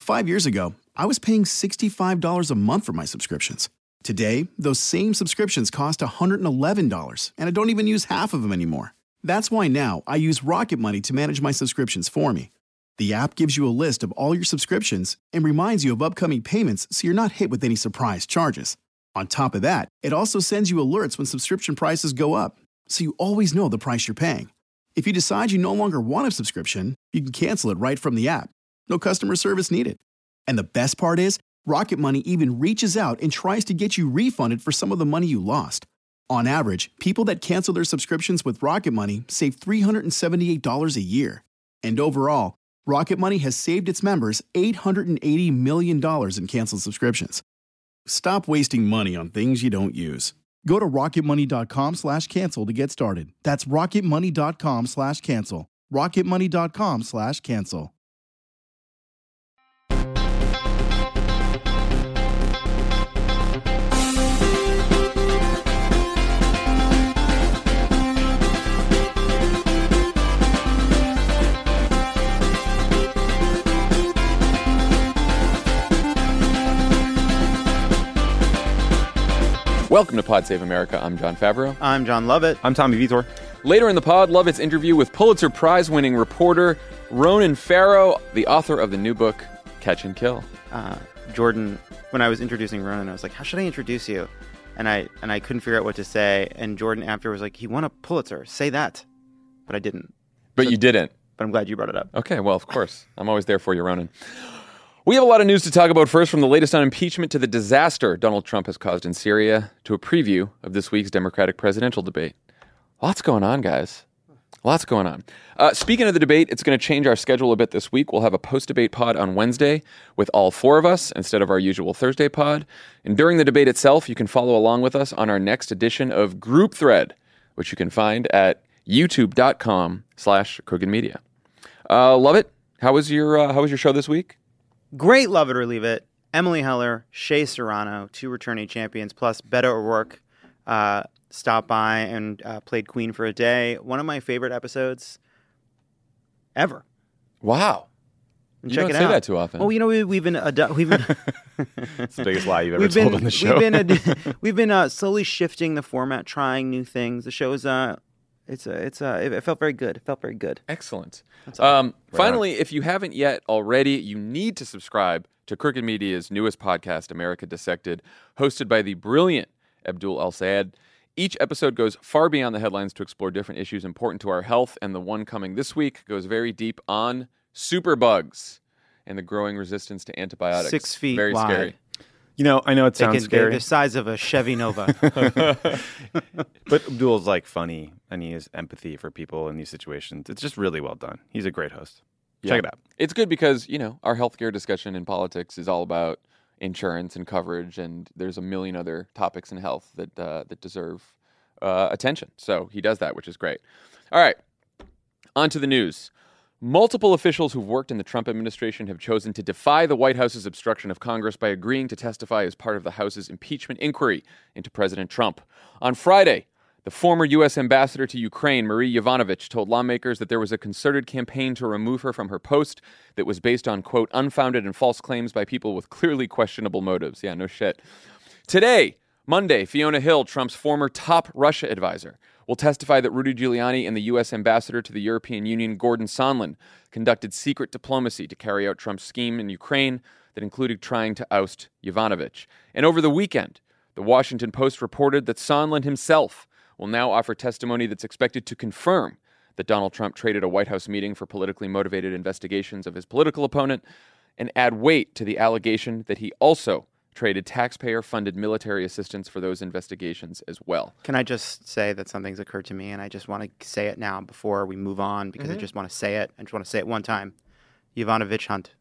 5 years ago, I was paying $65 a month for my subscriptions. Today, those same subscriptions cost $111, and I don't even use half of them anymore. That's why now I use Rocket Money to manage my subscriptions for me. The app gives you a list of all your subscriptions and reminds you of upcoming payments so you're not hit with any surprise charges. On top of that, it also sends you alerts when subscription prices go up, so you always know the price you're paying. If you decide you no longer want a subscription, you can cancel it right from the app. No customer service needed. And the best part is, Rocket Money even reaches out and tries to get you refunded for some of the money you lost. On average, people that cancel their subscriptions with Rocket Money save $378 a year. And overall, Rocket Money has saved its members $880 million in canceled subscriptions. Stop wasting money on things you don't use. Go to rocketmoney.com/cancel to get started. That's rocketmoney.com/cancel. rocketmoney.com/cancel. Welcome to Pod Save America. I'm John Favreau. I'm John Lovett. I'm Tommy Vitor. Later in the pod, Lovett's interview with Pulitzer Prize-winning reporter Ronan Farrow, the author of the new book, Catch and Kill. Jordan, when I was introducing Ronan, I was like, how should I introduce you? And I couldn't figure out what to say. And Jordan after was like, he won a Pulitzer. Say that. But I didn't. But you didn't. But I'm glad you brought it up. Okay, well, of course. I'm always there for you, Ronan. We have a lot of news to talk about first, from the latest on impeachment to the disaster Donald Trump has caused in Syria to a preview of this week's Democratic presidential debate. Lots going on, guys. Lots going on. Speaking of the debate, it's going to change our schedule a bit this week. We'll have a post-debate pod on Wednesday with all four of us instead of our usual Thursday pod. And during the debate itself, you can follow along with us on our next edition of Group Thread, which you can find at youtube.com/crookedmedia. Love it. How was your show this week? Great, love it or leave it. Emily Heller, Shea Serrano, two returning champions, plus Beto O'Rourke stopped by and played Queen for a day. One of my favorite episodes ever. Wow. And you check don't it say out. that too often. Well, you know, we've been It's the biggest lie you've ever told on the show. We've been slowly shifting the format, trying new things. The show is it felt very good. It felt very good. Excellent. Right Finally, if you haven't yet already, you need to subscribe to Crooked Media's newest podcast, America Dissected, hosted by the brilliant Abdul El-Sayed. Each episode goes far beyond the headlines to explore different issues important to our health, and the one coming this week goes very deep on superbugs and the growing resistance to antibiotics. 6 feet very wide. scary. You know, I know it sounds They're scary, the size of a Chevy Nova. but Abdul's like funny and he has empathy for people in these situations. It's just really well done. He's a great host. Check it out. It's good because, you know, our healthcare discussion in politics is all about insurance and coverage, and there's a million other topics in health that deserve attention. So he does that, which is great. All right, on to the news. Multiple officials who've worked in the Trump administration have chosen to defy the White House's obstruction of Congress by agreeing to testify as part of the House's impeachment inquiry into President Trump. On Friday, the former U.S. ambassador to Ukraine, Marie Yovanovitch, told lawmakers that there was a concerted campaign to remove her from her post that was based on, quote, unfounded and false claims by people with clearly questionable motives. Yeah, no shit. Today, Monday, Fiona Hill, Trump's former top Russia advisor, will testify that Rudy Giuliani and the U.S. ambassador to the European Union, Gordon Sondland, conducted secret diplomacy to carry out Trump's scheme in Ukraine that included trying to oust Yovanovitch. And over the weekend, the Washington Post reported that Sondland himself will now offer testimony that's expected to confirm that Donald Trump traded a White House meeting for politically motivated investigations of his political opponent and add weight to the allegation that he also traded taxpayer-funded military assistance for those investigations as well. Can I just say that something's occurred to me, and I just want to say it now before we move on, because I just want to say it. I just want to say it one time. Yovanovitch Hunt.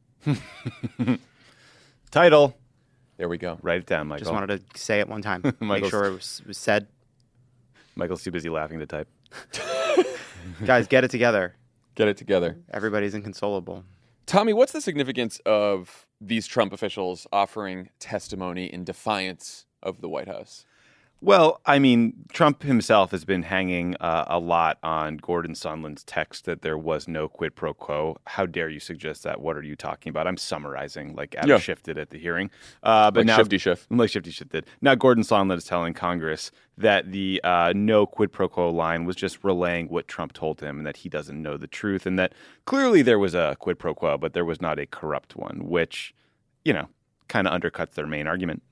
Title. There we go. Write it down, Michael. Just wanted to say it one time. Make sure it was said. Michael's too busy laughing to type. Guys, get it together. Get it together. Everybody's inconsolable. Tommy, what's the significance of these Trump officials offering testimony in defiance of the White House? Well, I mean, Trump himself has been hanging a lot on Gordon Sondland's text that there was no quid pro quo. How dare you suggest that? What are you talking about? I'm summarizing like Adam Schiff did at the hearing. But like now, Shifty Schiff. Like Shifty Schiff did. Now Gordon Sondland is telling Congress that the no quid pro quo line was just relaying what Trump told him and that he doesn't know the truth and that clearly there was a quid pro quo, but there was not a corrupt one, which, kind of undercuts their main argument.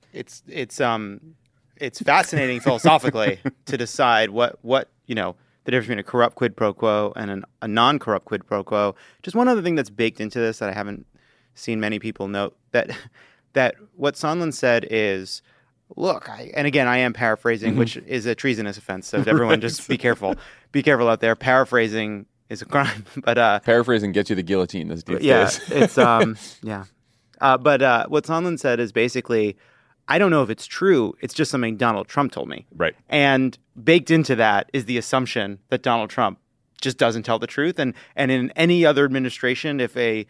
It's fascinating philosophically to decide what the difference between a corrupt quid pro quo and a non-corrupt quid pro quo. Just one other thing that's baked into this that I haven't seen many people note, that what Sondland said is, look, and again, I am paraphrasing, which is a treasonous offense, so everyone just be careful. Be careful out there. Paraphrasing is a crime. But paraphrasing gets you the guillotine these days. It's yeah. But what Sondland said is basically, I don't know if it's true. It's just something Donald Trump told me. Right. And baked into that is the assumption that Donald Trump just doesn't tell the truth. And in any other administration, if a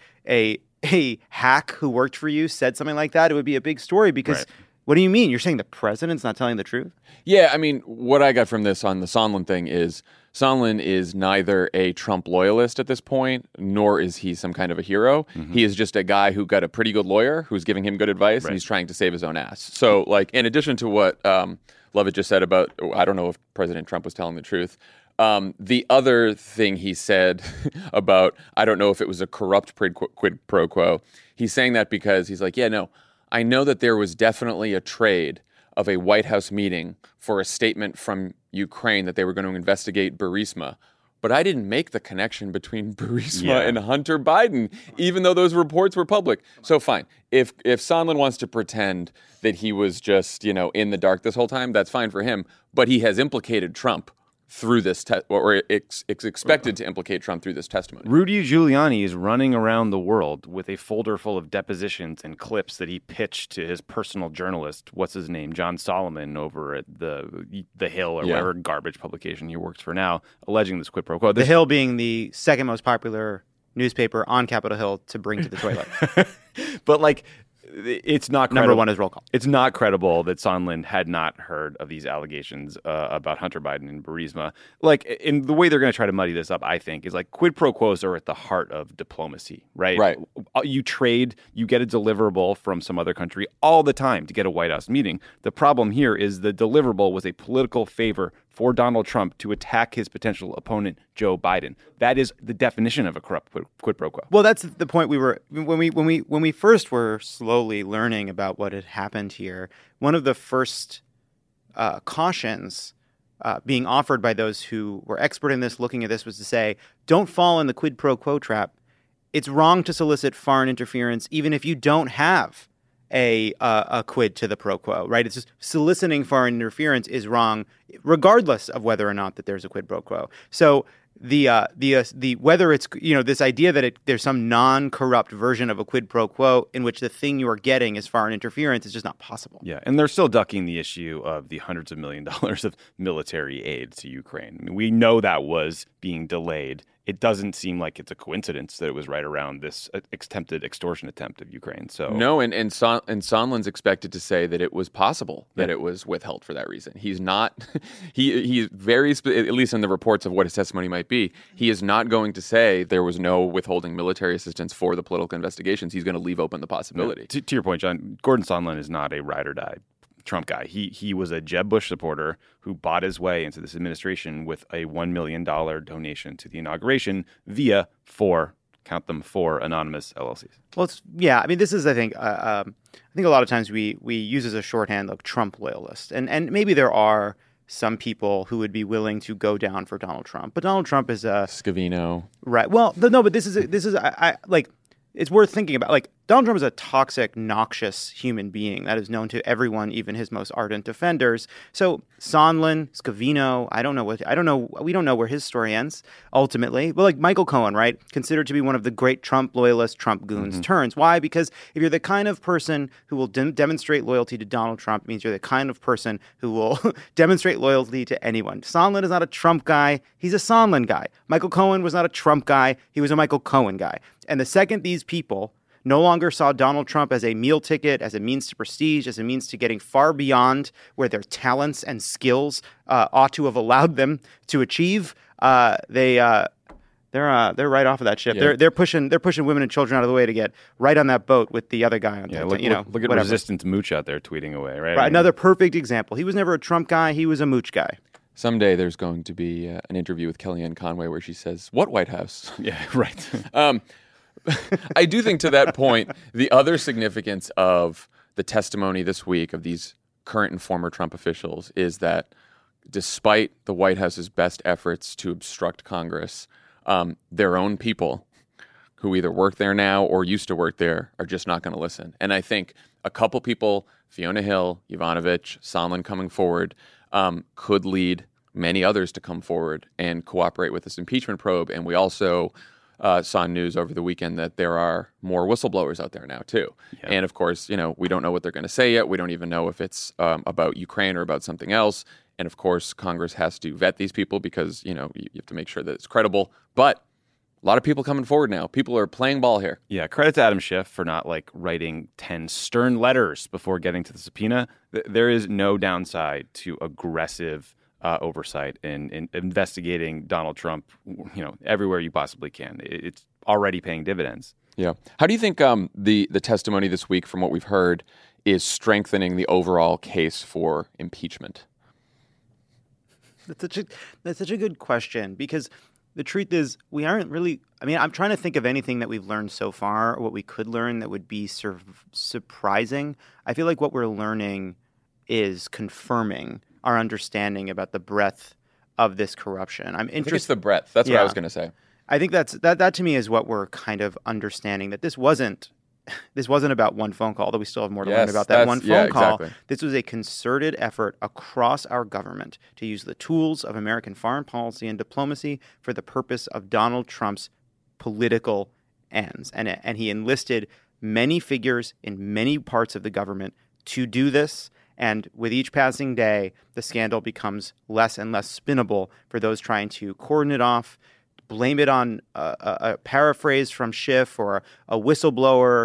hack who worked for you said something like that, it would be a big story because what do you mean? You're saying the president's not telling the truth? Yeah, I mean, what I got from this on the Sondland thing is Sondland is neither a Trump loyalist at this point, nor is he some kind of a hero. Mm-hmm. He is just a guy who got a pretty good lawyer who's giving him good advice, and he's trying to save his own ass. So, in addition to what Lovett just said about, I don't know if President Trump was telling the truth, the other thing he said about, I don't know if it was a corrupt quid pro quo, he's saying that because he's like, I know that there was definitely a trade of a White House meeting for a statement from Ukraine that they were going to investigate Burisma. But I didn't make the connection between Burisma and Hunter Biden, even though those reports were public. So fine. If Sondland wants to pretend that he was just, in the dark this whole time, that's fine for him. But he has implicated Trump through this, or it's expected to implicate Trump through this testimony. Rudy Giuliani is running around the world with a folder full of depositions and clips that he pitched to his personal journalist, what's his name, John Solomon, over at the Hill or whatever garbage publication he works for now, alleging this quid pro quo. The Hill being the second most popular newspaper on Capitol Hill to bring to the toilet. But it's not credible. Number one is roll call. It's not credible that Sondland had not heard of these allegations about Hunter Biden and Burisma. In the way they're going to try to muddy this up, I think, is quid pro quos are at the heart of diplomacy, right? Right. You trade, you get a deliverable from some other country all the time to get a White House meeting. The problem here is the deliverable was a political favor for Donald Trump to attack his potential opponent, Joe Biden. That is the definition of a corrupt quid pro quo. Well, that's the point when we first were slowly learning about what had happened here. One of the first cautions being offered by those who were expert in this, looking at this, was to say, don't fall in the quid pro quo trap. It's wrong to solicit foreign interference, even if you don't have a quid to the pro quo, right? It's just soliciting foreign interference is wrong, regardless of whether or not that there's a quid pro quo. So the whether it's this idea that there's some non-corrupt version of a quid pro quo in which the thing you are getting is foreign interference is just not possible. Yeah, and they're still ducking the issue of the hundreds of $millions of military aid to Ukraine. I mean, we know that was being delayed. It doesn't seem like it's a coincidence that it was right around this attempted extortion attempt of Ukraine. So no, and Sondland's expected to say that it was possible that it was withheld for that reason. He's not. He's very at least in the reports of what his testimony might be. He is not going to say there was no withholding military assistance for the political investigations. He's going to leave open the possibility. Yeah. To your point, John, Gordon Sondland is not a ride or die Trump guy. He was a Jeb Bush supporter who bought his way into this administration with a $1 million donation to the inauguration via four anonymous LLCs. Well, I mean, this is, I think a lot of times we use as a shorthand like Trump loyalist, and maybe there are some people who would be willing to go down for Donald Trump, but Donald Trump is a Scavino, right? Well, no, but this is I it's worth thinking about. Donald Trump is a toxic, noxious human being that is known to everyone, even his most ardent defenders. So Sondland, Scavino, we don't know where his story ends ultimately. But Michael Cohen, right, considered to be one of the great Trump loyalist, Trump goons, turns. Why? Because if you're the kind of person who will demonstrate loyalty to Donald Trump, it means you're the kind of person who will demonstrate loyalty to anyone. Sondland is not a Trump guy. He's a Sondland guy. Michael Cohen was not a Trump guy. He was a Michael Cohen guy. And the second these people no longer saw Donald Trump as a meal ticket, as a means to prestige, as a means to getting far beyond where their talents and skills ought to have allowed them to achieve. They're right off of that ship. Yeah. They're pushing women and children out of the way to get right on that boat with the other guy on. Look at whatever. Resistance Mooch out there tweeting away, right? Right, another perfect example. He was never a Trump guy. He was a Mooch guy. Someday there's going to be an interview with Kellyanne Conway where she says, "What White House?" Yeah, right. I do think to that point, the other significance of the testimony this week of these current and former Trump officials is that despite the White House's best efforts to obstruct Congress, their own people who either work there now or used to work there are just not going to listen. And I think a couple people, Fiona Hill, Yovanovitch, Sondland coming forward, could lead many others to come forward and cooperate with this impeachment probe. And we also saw news over the weekend that there are more whistleblowers out there now, too. Yeah. And of course, we don't know what they're going to say yet. We don't even know if it's about Ukraine or about something else. And of course, Congress has to vet these people because, you have to make sure that it's credible. But a lot of people coming forward now. People are playing ball here. Yeah, credit to Adam Schiff for not writing 10 stern letters before getting to the subpoena. There is no downside to aggressive oversight in investigating Donald Trump, everywhere you possibly can. It's already paying dividends. Yeah. How do you think the testimony this week, from what we've heard, is strengthening the overall case for impeachment? That's such a good question, because the truth is we aren't really – I'm trying to think of anything that we've learned so far or what we could learn that would be surprising. I feel like what we're learning is confirming our understanding about the breadth of this corruption. I'm interested. I think it's the breadth. That's what I was going to say. I think that to me is what we're kind of understanding, that this wasn't about one phone call, although we still have more to learn about that one phone call. Exactly. This was a concerted effort across our government to use the tools of American foreign policy and diplomacy for the purpose of Donald Trump's political ends. And he enlisted many figures in many parts of the government to do this. And with each passing day, the scandal becomes less and less spinnable for those trying to cordon it off, blame it on a paraphrase from Schiff or a whistleblower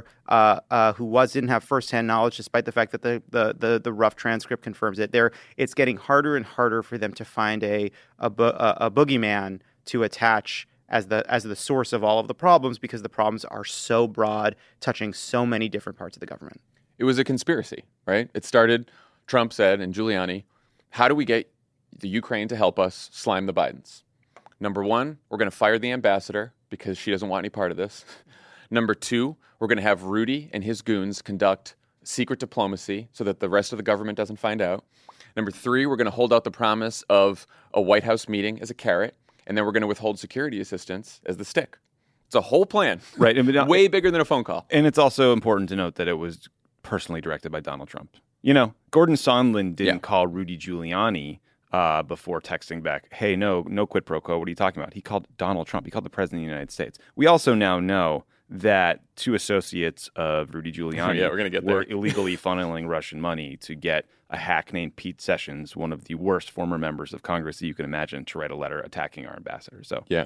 who didn't have firsthand knowledge, despite the fact that the rough transcript confirms it. It's getting harder and harder for them to find a boogeyman to attach as the source of all of the problems, because the problems are so broad, touching so many different parts of the government. It was a conspiracy, right? It started, Trump said, and Giuliani, how do we get the Ukraine to help us slime the Bidens? Number one, we're going to fire the ambassador because she doesn't want any part of this. Number two, we're going to have Rudy and his goons conduct secret diplomacy so that the rest of the government doesn't find out. Number three, we're going to hold out the promise of a White House meeting as a carrot, and then we're going to withhold security assistance as the stick. It's a whole plan, right? Way bigger than a phone call. And it's also important to note that it was personally directed by Donald Trump. Gordon Sondland didn't call Rudy Giuliani before texting back, hey, no quid pro quo. What are you talking about? He called Donald Trump. He called the President of the United States. We also now know that two associates of Rudy Giuliani were illegally funneling Russian money to get a hack named Pete Sessions, one of the worst former members of Congress that you can imagine, to write a letter attacking our ambassador.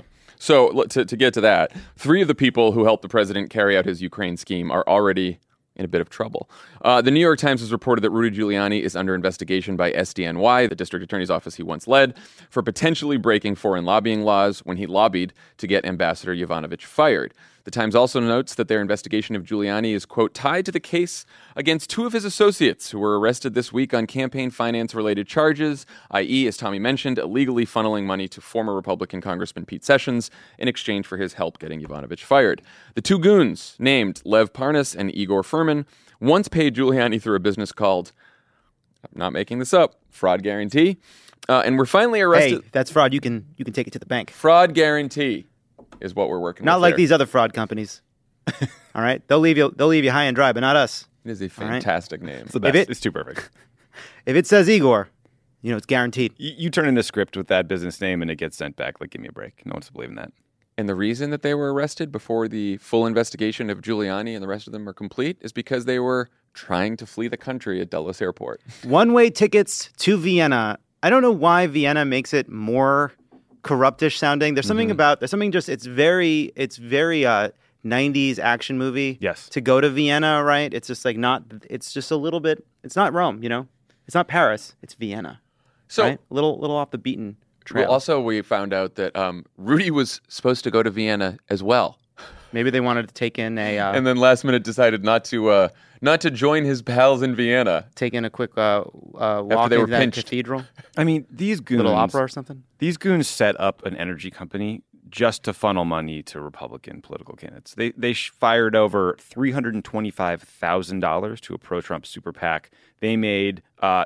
So to get to that, three of the people who helped the president carry out his Ukraine scheme are already in a bit of trouble. The New York Times has reported that Rudy Giuliani is under investigation by SDNY, the district attorney's office he once led, for potentially breaking foreign lobbying laws when he lobbied to get Ambassador Yovanovitch fired. The Times also notes that their investigation of Giuliani is, quote, tied to the case against two of his associates who were arrested this week on campaign finance-related charges, i.e., as Tommy mentioned, illegally funneling money to former Republican Congressman Pete Sessions in exchange for his help getting Yovanovitch fired. The two goons, named Lev Parnas and Igor Furman, once paid Giuliani through a business called, I'm not making this up, Fraud Guarantee, and were finally arrested. Hey, that's fraud. You can take it to the bank. Fraud Guarantee is what we're working with. Not like these other fraud companies. All right, they'll leave you high and dry, but not us. It is a fantastic name. It's the best. It's too perfect. If it says Igor, it's guaranteed. You turn in a script with that business name and it gets sent back. Give me a break. No one's believing that. And the reason that they were arrested before the full investigation of Giuliani and the rest of them are complete is because they were trying to flee the country at Dulles Airport. One-way tickets to Vienna. I don't know why Vienna makes it more corruptish sounding. There's something about, it's very '90s action movie. Yes. To go to Vienna, right? It's just like it's just a little bit. It's not Rome, It's not Paris. It's Vienna. So right? little off the beaten trail. well, also we found out that Rudy was supposed to go to Vienna as well. Maybe they wanted to take in and then last minute decided not to join his pals in Vienna. take in a quick walk they were into that pinched. cathedral, I mean, these goons, little opera or something. these goons set up an energy company just to funnel money to Republican political candidates. They fired over $325,000 to a pro-Trump super PAC. They made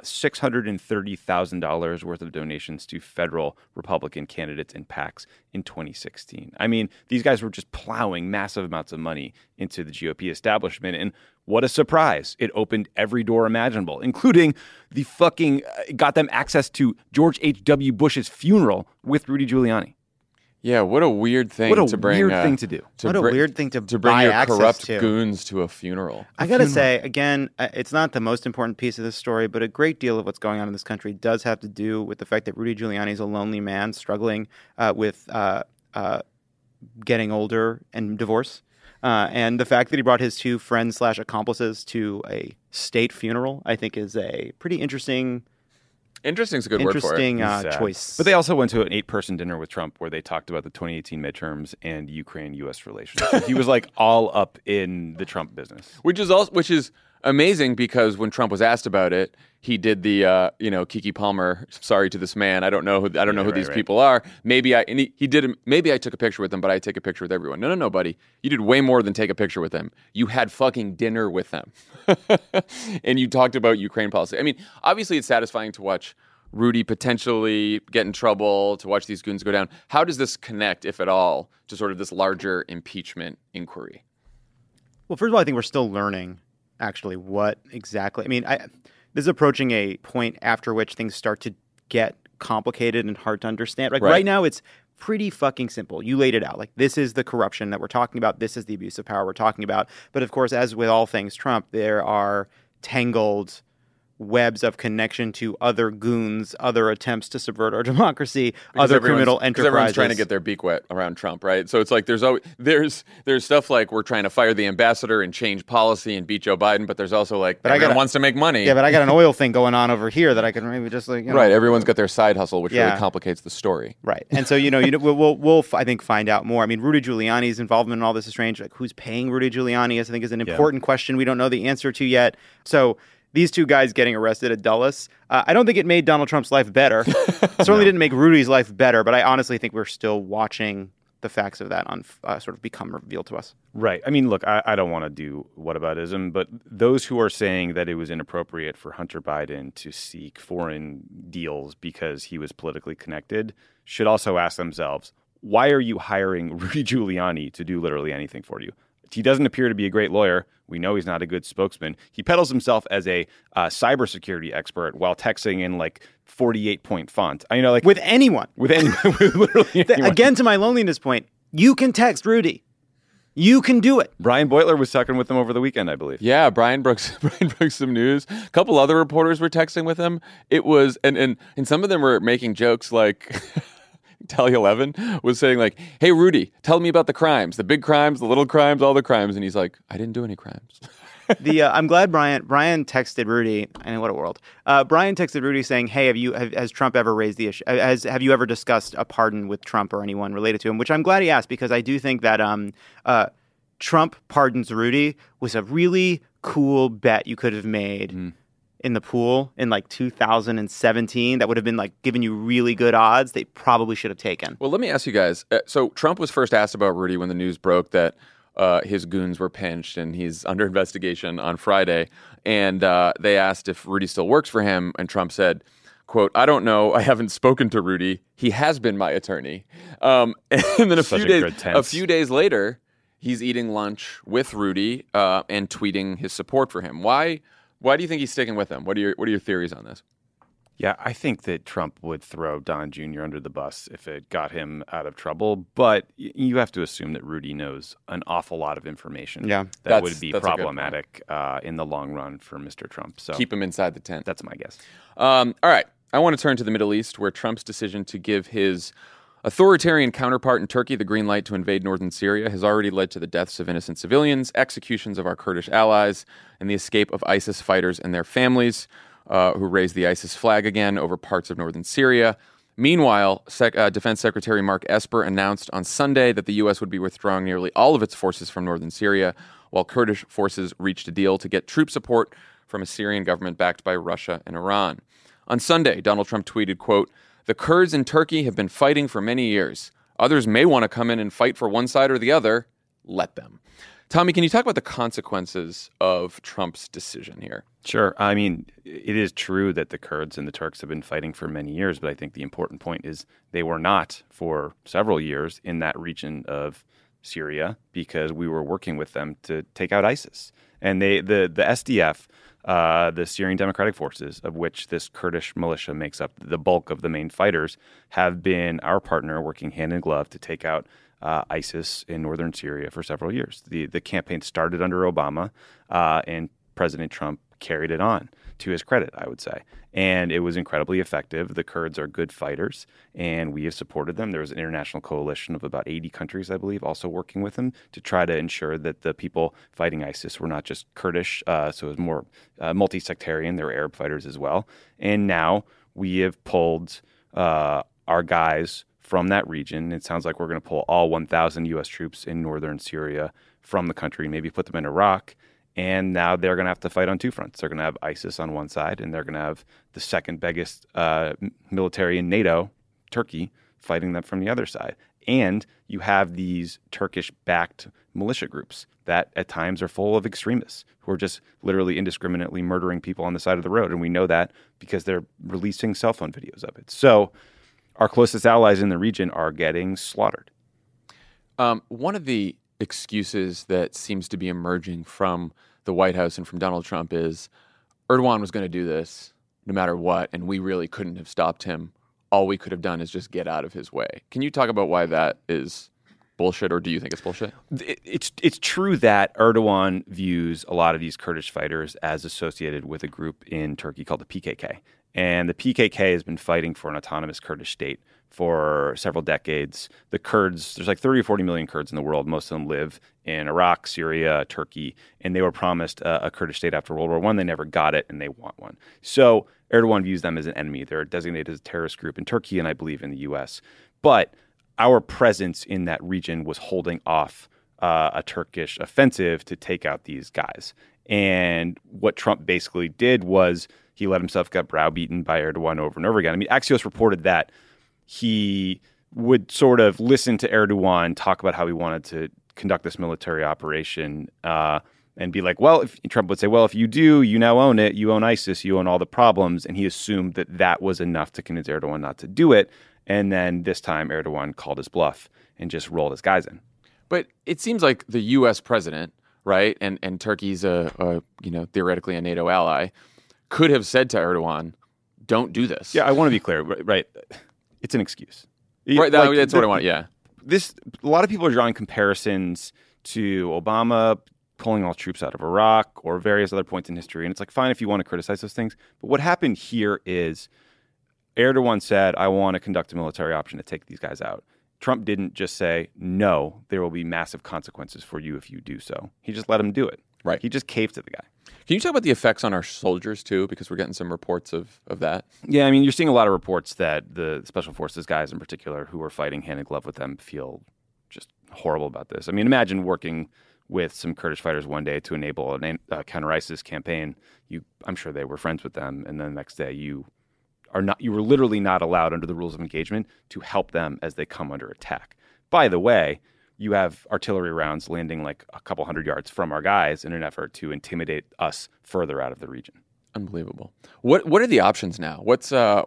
$630,000 worth of donations to federal Republican candidates and PACs in 2016. I mean, these guys were just plowing massive amounts of money into the GOP establishment. And what a surprise. It opened every door imaginable, including the fucking got them access to George H.W. Bush's funeral with Rudy Giuliani. Yeah, what a weird thing What a to bring. weird thing to do. What a weird thing to bring buy your access corrupt to. goons to a funeral. I gotta say, again, it's not the most important piece of this story, but a great deal of what's going on in this country does have to do with the fact that Rudy Giuliani is a lonely man struggling with getting older and divorce. And the fact that he brought his two friends/accomplices to a state funeral, I think, is a pretty interesting Interesting is a good word for it. Sad. choice. But they also went to an 8-person dinner with Trump where they talked about the 2018 midterms and Ukraine-U.S. relations. So he was like all up in the Trump business. Which is amazing because when Trump was asked about it, he did the Kiki Palmer, sorry to this man. I don't know who these people are. Maybe I took a picture with them, but I take a picture with everyone. No, buddy. You did way more than take a picture with them. You had fucking dinner with them. And you talked about Ukraine policy. I mean, obviously it's satisfying to watch Rudy potentially get in trouble, to watch these goons go down. How does this connect, if at all, to sort of this larger impeachment inquiry? Well, first of all, I think we're still learning actually what exactly. I mean, this is approaching a point after which things start to get complicated and hard to understand. Like right now, it's pretty fucking simple. You laid it out. Like, this is the corruption that we're talking about. This is the abuse of power we're talking about. But of course, as with all things Trump, there are tangled webs of connection to other goons, other attempts to subvert our democracy, other criminal enterprises. Because everyone's trying to get their beak wet around Trump, right? So it's like there's stuff like we're trying to fire the ambassador and change policy and beat Joe Biden, but there's also like everyone wants to make money. Yeah, but I got an oil thing going on over here that I can maybe just like right. Everyone's got their side hustle, which really complicates the story. Right, and so we'll I think find out more. I mean, Rudy Giuliani's involvement in all this is strange. Like, who's paying Rudy Giuliani? I think is an important question we don't know the answer to yet. So these two guys getting arrested at Dulles, I don't think it made Donald Trump's life better. Certainly didn't make Rudy's life better, but I honestly think we're still watching the facts of that sort of become revealed to us. Right. I mean, look, I don't want to do whataboutism, but those who are saying that it was inappropriate for Hunter Biden to seek foreign deals because he was politically connected should also ask themselves, why are you hiring Rudy Giuliani to do literally anything for you? He doesn't appear to be a great lawyer. We know he's not a good spokesman. He peddles himself as a cybersecurity expert while texting in like 48-point font. With anyone. With literally anyone. Again, to my loneliness point, you can text Rudy. You can do it. Brian Beutler was talking with him over the weekend, I believe. Yeah, Brian broke some news. A couple other reporters were texting with him. It was and some of them were making jokes like Tally 11 was saying like, "Hey Rudy, tell me about the crimes, the big crimes, the little crimes, all the crimes." And he's like, "I didn't do any crimes." I'm glad Brian texted Rudy. I mean, what a world. Brian texted Rudy saying, "Hey, has Trump ever raised the issue? Have you ever discussed a pardon with Trump or anyone related to him?" Which I'm glad he asked, because I do think that Trump pardons Rudy was a really cool bet you could have made in the pool in like 2017. That would have been like giving you really good odds. They probably should have taken. Well, let me ask you guys. So Trump was first asked about Rudy when the news broke that his goons were pinched and he's under investigation on Friday. And they asked if Rudy still works for him. And Trump said, quote, "I don't know. I haven't spoken to Rudy. He has been my attorney." And then a few days later, he's eating lunch with Rudy and tweeting his support for him. Why do you think he's sticking with him? What are your theories on this? Yeah, I think that Trump would throw Don Jr. under the bus if it got him out of trouble. But you have to assume that Rudy knows an awful lot of information that would be problematic in the long run for Mr. Trump. So keep him inside the tent. That's my guess. All right. I want to turn to the Middle East, where Trump's decision to give his Authoritarian counterpart in Turkey, the green light to invade northern Syria has already led to the deaths of innocent civilians, executions of our Kurdish allies, and the escape of ISIS fighters and their families, who raised the ISIS flag again over parts of northern Syria. Meanwhile, Defense Secretary Mark Esper announced on Sunday that the U.S. would be withdrawing nearly all of its forces from northern Syria, while Kurdish forces reached a deal to get troop support from a Syrian government backed by Russia and Iran. On Sunday, Donald Trump tweeted, quote, "The Kurds in Turkey have been fighting for many years. Others may want to come in and fight for one side or the other. Let them." Tommy, can you talk about the consequences of Trump's decision here? Sure. I mean, it is true that the Kurds and the Turks have been fighting for many years, but I think the important point is they were not for several years in that region of Syria because we were working with them to take out ISIS. And the SDF, the Syrian Democratic Forces, of which this Kurdish militia makes up the bulk of the main fighters, have been our partner working hand in glove to take out ISIS in northern Syria for several years. The campaign started under Obama, and President Trump carried it on, to his credit, I would say. And it was incredibly effective. The Kurds are good fighters, and we have supported them. There was an international coalition of about 80 countries, I believe, also working with them to try to ensure that the people fighting ISIS were not just Kurdish, so it was more multi-sectarian. There were Arab fighters as well. And now we have pulled our guys from that region. It sounds like we're going to pull all 1,000 U.S. troops in northern Syria from the country, maybe put them in Iraq. And now they're going to have to fight on two fronts. They're going to have ISIS on one side, and they're going to have the second biggest military in NATO, Turkey, fighting them from the other side. And you have these Turkish-backed militia groups that at times are full of extremists who are just literally indiscriminately murdering people on the side of the road. And we know that because they're releasing cell phone videos of it. So our closest allies in the region are getting slaughtered. One of the excuses that seems to be emerging from the White House and from Donald Trump is Erdogan was going to do this no matter what, and we really couldn't have stopped him. All we could have done is just get out of his way. Can you talk about why that is bullshit, or do you think it's bullshit? It's true that Erdogan views a lot of these Kurdish fighters as associated with a group in Turkey called the PKK. And the PKK has been fighting for an autonomous Kurdish state for several decades. The Kurds, there's like 30 or 40 million Kurds in the world. Most of them live in Iraq, Syria, Turkey, and they were promised a Kurdish state after World War I. They never got it, and they want one. So Erdogan views them as an enemy. They're designated as a terrorist group in Turkey and I believe in the U.S. But our presence in that region was holding off a Turkish offensive to take out these guys. And what Trump basically did was he let himself get browbeaten by Erdogan over and over again. I mean, Axios reported that he would sort of listen to Erdogan talk about how he wanted to conduct this military operation and be like, well, if Trump would say, well, if you do, you now own it. You own ISIS. You own all the problems. And he assumed that that was enough to convince Erdogan not to do it. And then this time Erdogan called his bluff and just rolled his guys in. But it seems like the U.S. president, right, and Turkey's theoretically a NATO ally, could have said to Erdogan, don't do this. Yeah, I want to be clear, right? It's an excuse. Right, that's what I want, yeah. A lot of people are drawing comparisons to Obama pulling all troops out of Iraq or various other points in history. And it's like, fine if you want to criticize those things. But what happened here is Erdogan said, I want to conduct a military option to take these guys out. Trump didn't just say, no, there will be massive consequences for you if you do so. He just let him do it. Right. He just caved to the guy. Can you talk about the effects on our soldiers, too? Because we're getting some reports of that. Yeah, I mean, you're seeing a lot of reports that the Special Forces guys in particular who are fighting hand in glove with them feel just horrible about this. I mean, imagine working with some Kurdish fighters one day to enable a counter-ISIS campaign. I'm sure they were friends with them, and then the next day you were literally not allowed under the rules of engagement to help them as they come under attack. By the way, you have artillery rounds landing like a couple hundred yards from our guys in an effort to intimidate us further out of the region. Unbelievable. What are the options now? What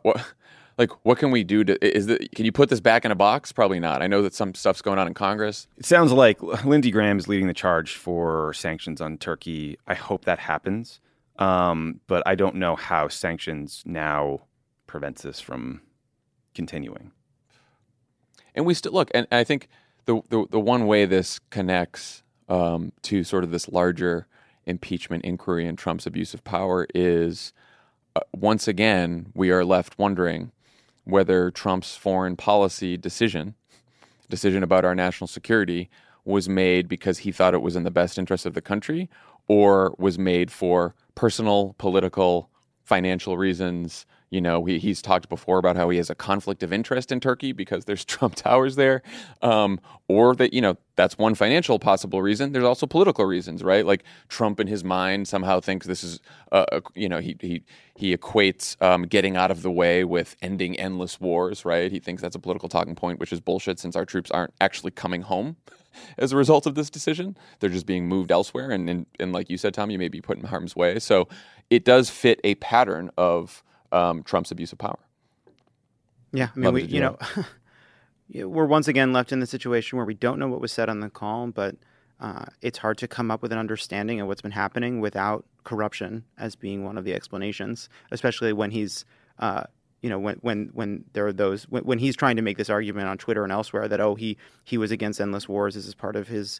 can we do can you put this back in a box? Probably not. I know that some stuff's going on in Congress. It sounds like Lindsey Graham is leading the charge for sanctions on Turkey. I hope that happens. But I don't know how sanctions now prevents this from continuing. And we still look, and I think the one way this connects to sort of this larger impeachment inquiry and Trump's abuse of power is once again we are left wondering whether Trump's foreign policy decision about our national security was made because he thought it was in the best interest of the country, or was made for personal, political, financial reasons. You know, he's talked before about how he has a conflict of interest in Turkey because there's Trump Towers there, or that, you know, that's one financial possible reason. There's also political reasons, right? Like Trump in his mind somehow thinks this is, you know, he equates getting out of the way with ending endless wars, right? He thinks that's a political talking point, which is bullshit since our troops aren't actually coming home as a result of this decision. They're just being moved elsewhere. And like you said, Tom, you may be put in harm's way. So it does fit a pattern of Trump's abuse of power. Yeah, I mean, we're once again left in the situation where we don't know what was said on the call, but it's hard to come up with an understanding of what's been happening without corruption as being one of the explanations, especially when he's, when there are those, when he's trying to make this argument on Twitter and elsewhere that, he was against endless wars. This is part of his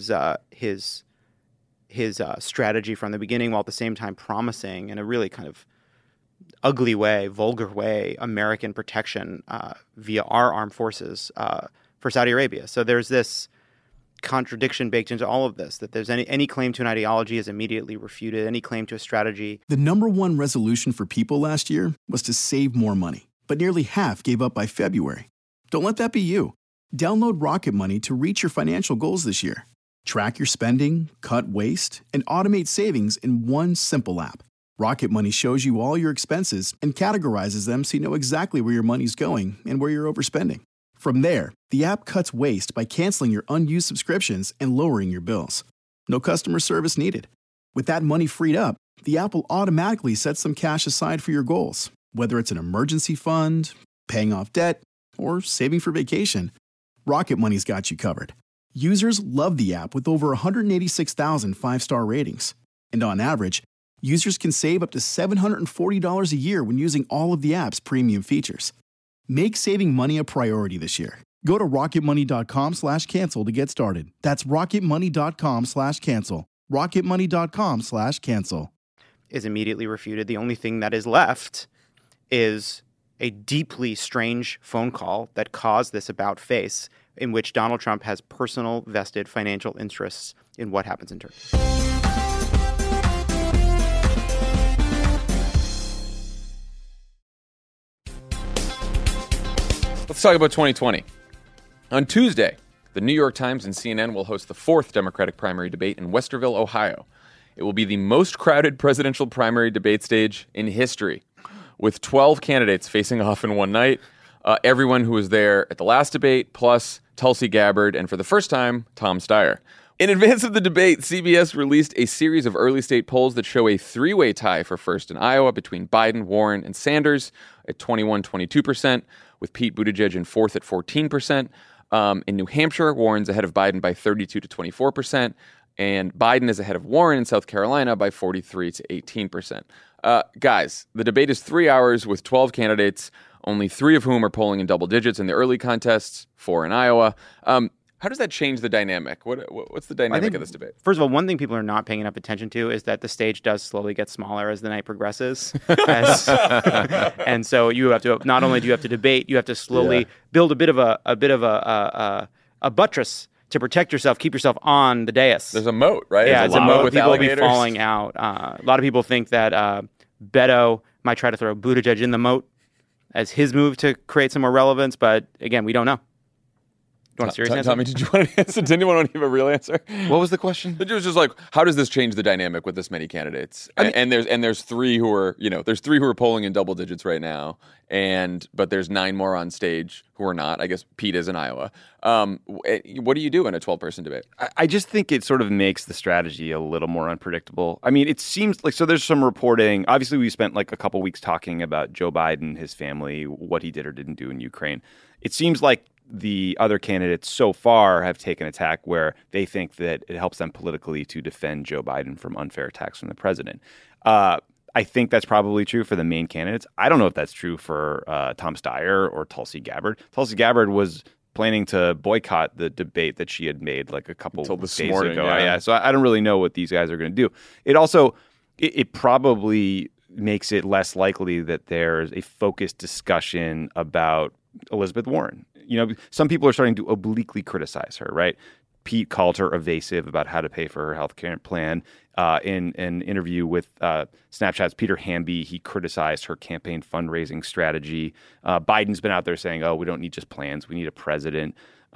strategy from the beginning, while at the same time promising in a really kind of ugly way, vulgar way, American protection via our armed forces for Saudi Arabia. So there's this contradiction baked into all of this, that there's any claim to an ideology is immediately refuted, any claim to a strategy. The number one resolution for people last year was to save more money, but nearly half gave up by February. Don't let that be you. Download Rocket Money to reach your financial goals this year. Track your spending, cut waste, and automate savings in one simple app. Rocket Money shows you all your expenses and categorizes them so you know exactly where your money's going and where you're overspending. From there, the app cuts waste by canceling your unused subscriptions and lowering your bills. No customer service needed. With that money freed up, the app will automatically set some cash aside for your goals, whether it's an emergency fund, paying off debt, or saving for vacation. Rocket Money's got you covered. Users love the app with over 186,000 five-star ratings. And on average, users can save up to $740 a year when using all of the app's premium features. Make saving money a priority this year. Go to rocketmoney.com/cancel to get started. That's rocketmoney.com/cancel. rocketmoney.com/cancel. Is immediately refuted. The only thing that is left is a deeply strange phone call that caused this about face, in which Donald Trump has personal vested financial interests in what happens in Turkey. Let's talk about 2020. On Tuesday, the New York Times and CNN will host the fourth Democratic primary debate in Westerville, Ohio. It will be the most crowded presidential primary debate stage in history, with 12 candidates facing off in one night. Everyone who was there at the last debate, plus Tulsi Gabbard, and for the first time, Tom Steyer. In advance of the debate, CBS released a series of early state polls that show a three-way tie for first in Iowa between Biden, Warren, and Sanders at 21-22%, with Pete Buttigieg in fourth at 14%. In New Hampshire, Warren's ahead of Biden by 32-24%, and Biden is ahead of Warren in South Carolina by 43-18%. Guys, the debate is 3 hours with 12 candidates, only 3 of whom are polling in double digits in the early contests, 4 in Iowa. How does that change the dynamic? What's the dynamic of this debate? First of all, one thing people are not paying enough attention to is that the stage does slowly get smaller as the night progresses. And so you have to, not only do you have to debate, you have to slowly build a bit of a buttress to protect yourself, keep yourself on the dais. There's a moat, right? Yeah, it's a moat with people will be alligators. falling out. A lot of people think that Beto might try to throw Buttigieg in the moat as his move to create some more relevance, but again, we don't know. You want a serious answer? Tommy, did you want an answer? Did anyone want to give a real answer? What was the question? It was just like, how does this change the dynamic with this many candidates? And there's 3 who are, there's 3 who are polling in double digits right now, but there's 9 more on stage who are not. I guess Pete is in Iowa. What do you do in a 12-person debate? I just think it sort of makes the strategy a little more unpredictable. I mean, it seems like, so there's some reporting. Obviously, we spent like a couple weeks talking about Joe Biden, his family, what he did or didn't do in Ukraine. It seems like the other candidates so far have taken a tack where they think that it helps them politically to defend Joe Biden from unfair attacks from the president. I think that's probably true for the main candidates. I don't know if that's true for Tom Steyer or Tulsi Gabbard. Tulsi Gabbard was planning to boycott the debate that she had made like a couple days ago. Yeah, so I don't really know what these guys are going to do. It also, it probably makes it less likely that there's a focused discussion about Elizabeth Warren. Some people are starting to obliquely criticize her, right? Pete called her evasive about how to pay for her health care plan. In an interview with Snapchat's Peter Hamby, he criticized her campaign fundraising strategy. Biden's been out there saying, we don't need just plans, we need a president.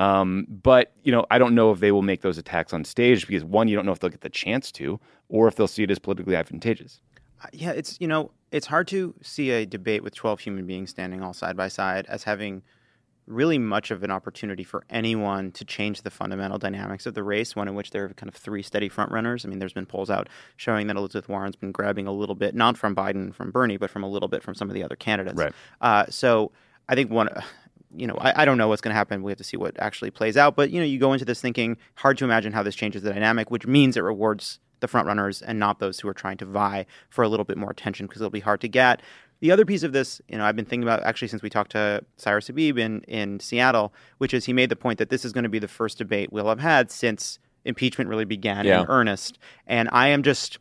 But I don't know if they will make those attacks on stage because, one, you don't know if they'll get the chance to, or if they'll see it as politically advantageous. Yeah, it's hard to see a debate with 12 human beings standing all side by side as having really much of an opportunity for anyone to change the fundamental dynamics of the race, one in which there are kind of three steady frontrunners. I mean, there's been polls out showing that Elizabeth Warren's been grabbing a little bit, not from Biden, from Bernie, but from a little bit from some of the other candidates. Right. So I think I don't know what's going to happen. We have to see what actually plays out. But, you go into this thinking, hard to imagine how this changes the dynamic, which means it rewards the frontrunners and not those who are trying to vie for a little bit more attention because it'll be hard to get. The other piece of this, I've been thinking about actually since we talked to Cyrus Habib in Seattle, which is he made the point that this is going to be the first debate we'll have had since impeachment really began in earnest. And I am just,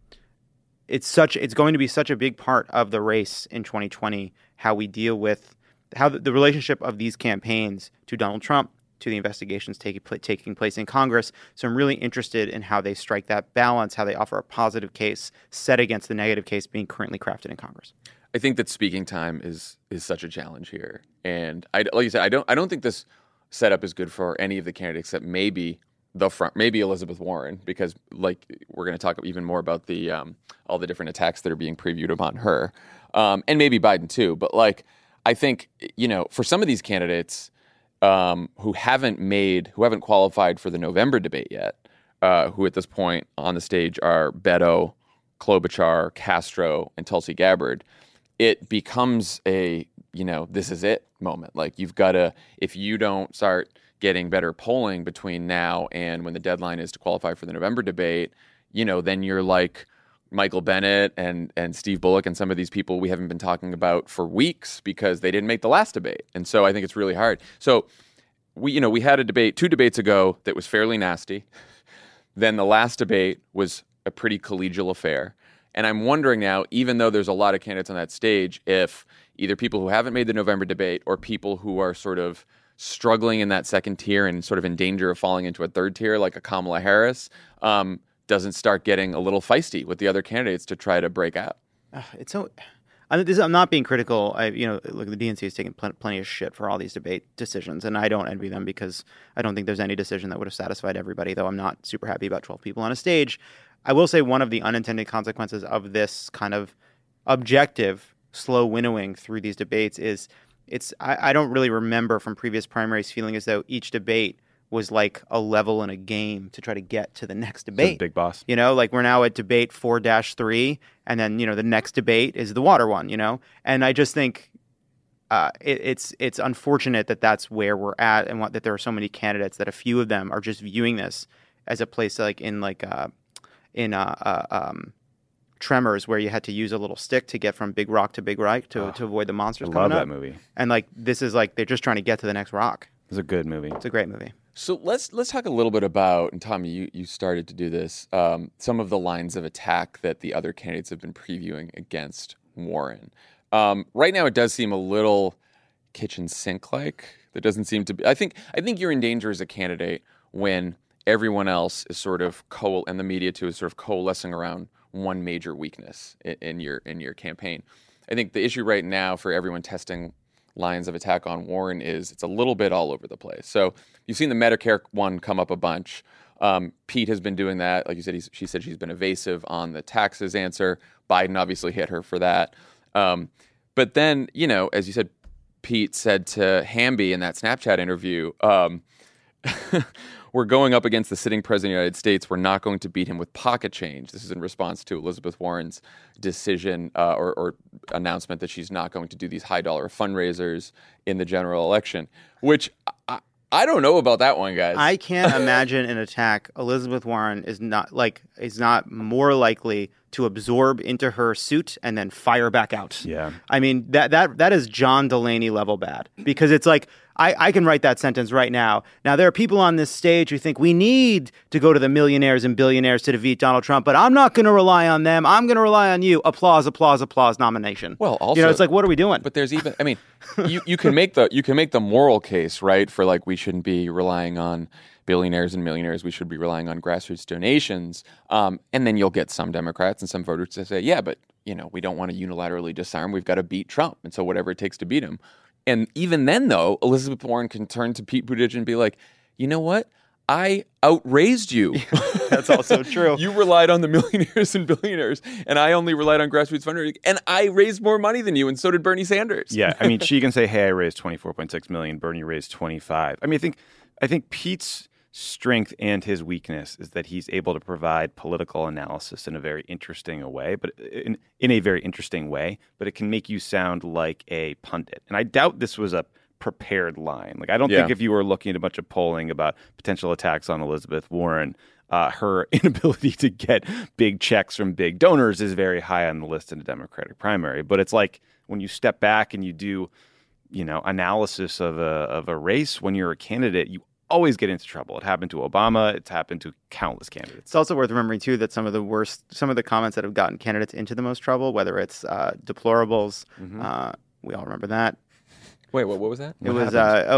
it's going to be such a big part of the race in 2020, how we deal with how the relationship of these campaigns to Donald Trump, to the investigations taking place in Congress. So I'm really interested in how they strike that balance, how they offer a positive case set against the negative case being currently crafted in Congress. I think that speaking time is such a challenge here, and like you said, I don't think this setup is good for any of the candidates except maybe Elizabeth Warren, because like we're going to talk even more about the all the different attacks that are being previewed upon her, and maybe Biden too. But like I think for some of these candidates who haven't qualified for the November debate yet, who at this point on the stage are Beto, Klobuchar, Castro, and Tulsi Gabbard. It becomes a, this is it moment. Like you've got to, if you don't start getting better polling between now and when the deadline is to qualify for the November debate, then you're like Michael Bennet and Steve Bullock and some of these people we haven't been talking about for weeks because they didn't make the last debate. And so I think it's really hard. So we had a debate 2 debates ago that was fairly nasty. Then the last debate was a pretty collegial affair. And I'm wondering now, even though there's a lot of candidates on that stage, if either people who haven't made the November debate or people who are sort of struggling in that second tier and sort of in danger of falling into a third tier, like a Kamala Harris, doesn't start getting a little feisty with the other candidates to try to break out. I'm not being critical. Look, the DNC has taken plenty of shit for all these debate decisions, and I don't envy them because I don't think there's any decision that would have satisfied everybody, though I'm not super happy about 12 people on a stage. I will say one of the unintended consequences of this kind of objective, slow winnowing through these debates is I don't really remember from previous primaries feeling as though each debate was like a level in a game to try to get to the next debate. So Big Boss. Like we're now at debate 4-3, and then, the next debate is the water one, And I just think it's unfortunate that that's where we're at and that there are so many candidates that a few of them are just viewing this as a place like in Tremors, where you had to use a little stick to get from big rock to big rock to avoid the monsters coming up. I love that movie. And like this is like they're just trying to get to the next rock. It's a good movie. It's a great movie. So let's talk a little bit about, and Tommy, you started to do this, some of the lines of attack that the other candidates have been previewing against Warren. Right now, it does seem a little kitchen sink-like. There doesn't seem to be. I think you're in danger as a candidate when everyone else is sort of and the media too is sort of coalescing around one major weakness in your campaign. I think the issue right now for everyone testing lines of attack on Warren is it's a little bit all over the place. So you've seen the Medicare one come up a bunch. Pete has been doing that. Like you said, she said she's been evasive on the taxes answer. Biden obviously hit her for that. But then, as you said, Pete said to Hamby in that Snapchat interview, we're going up against the sitting president of the United States. We're not going to beat him with pocket change. This is in response to Elizabeth Warren's decision or announcement that she's not going to do these high-dollar fundraisers in the general election, which I don't know about that one, guys. I can't imagine an attack. Elizabeth Warren is not more likely to absorb into her suit and then fire back out. Yeah. I mean, that is John Delaney level bad, because it's like, I can write that sentence right now. Now, there are people on this stage who think we need to go to the millionaires and billionaires to defeat Donald Trump, but I'm not going to rely on them. I'm going to rely on you. Applause, applause, applause nomination. Well, also, it's like, what are we doing? But there's even, I mean, you can make the moral case, right, for like we shouldn't be relying on billionaires and millionaires. We should be relying on grassroots donations. And then you'll get some Democrats and some voters to say, yeah, but we don't want to unilaterally disarm. We've got to beat Trump, and so whatever it takes to beat him. And even then, though, Elizabeth Warren can turn to Pete Buttigieg and be like, you know what? I outraised you. That's also true. You relied on the millionaires and billionaires, and I only relied on grassroots fundraising. And I raised more money than you, and so did Bernie Sanders. Yeah, I mean, she can say, hey, I raised $24.6 million. Bernie raised 25. I mean, I think Pete's strength and his weakness is that he's able to provide political analysis in a very interesting way, but in a very interesting way, but it can make you sound like a pundit. And I doubt this was a prepared line. Like, I don't think if you were looking at a bunch of polling about potential attacks on Elizabeth Warren, her inability to get big checks from big donors is very high on the list in a Democratic primary. But it's like when you step back and you do, analysis of a race, when you're a candidate, you always get into trouble. It happened to Obama. It's happened to countless candidates. It's also worth remembering, too, that some of the comments that have gotten candidates into the most trouble, whether it's deplorables, we all remember that. Wait, what was that? It was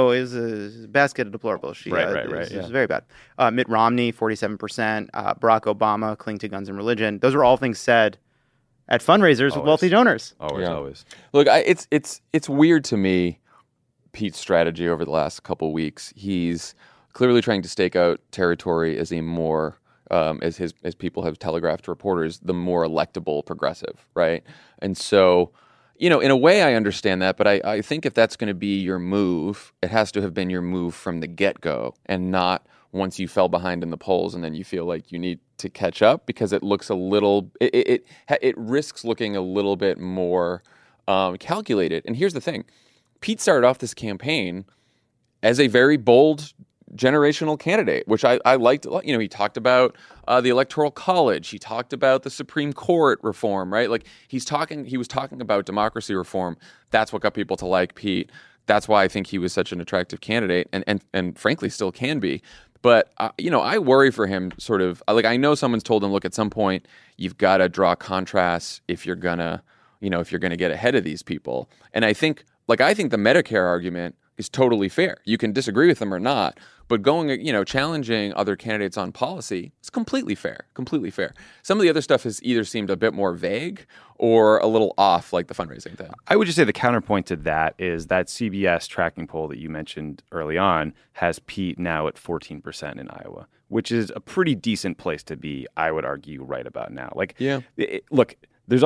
a basket of deplorables. Right. It was very bad. Mitt Romney, 47%. Barack Obama, cling to guns and religion. Those were all things said at fundraisers with wealthy donors. Always. Look, it's weird to me, Pete's strategy over the last couple of weeks. He's clearly trying to stake out territory as a more, as people have telegraphed to reporters, the more electable progressive, right? And so, in a way, I understand that, but I think if that's going to be your move, it has to have been your move from the get-go and not once you fell behind in the polls and then you feel like you need to catch up, because it looks a little, it risks looking a little bit more calculated. And here's the thing. Pete started off this campaign as a very bold generational candidate, which I liked a lot. He talked about the Electoral College. He talked about the Supreme Court reform, right? Like he was talking about democracy reform. That's what got people to like Pete. That's why I think he was such an attractive candidate and frankly still can be. But, I worry for him sort of, like, I know someone's told him, look, at some point you've got to draw contrasts if you're going to get ahead of these people. And I think the Medicare argument is totally fair. You can disagree with them or not, but challenging other candidates on policy is completely fair. Some of the other stuff has either seemed a bit more vague or a little off, like the fundraising thing. I would just say the counterpoint to that is that CBS tracking poll that you mentioned early on has Pete now at 14% in Iowa, which is a pretty decent place to be, I would argue, right about now. Look,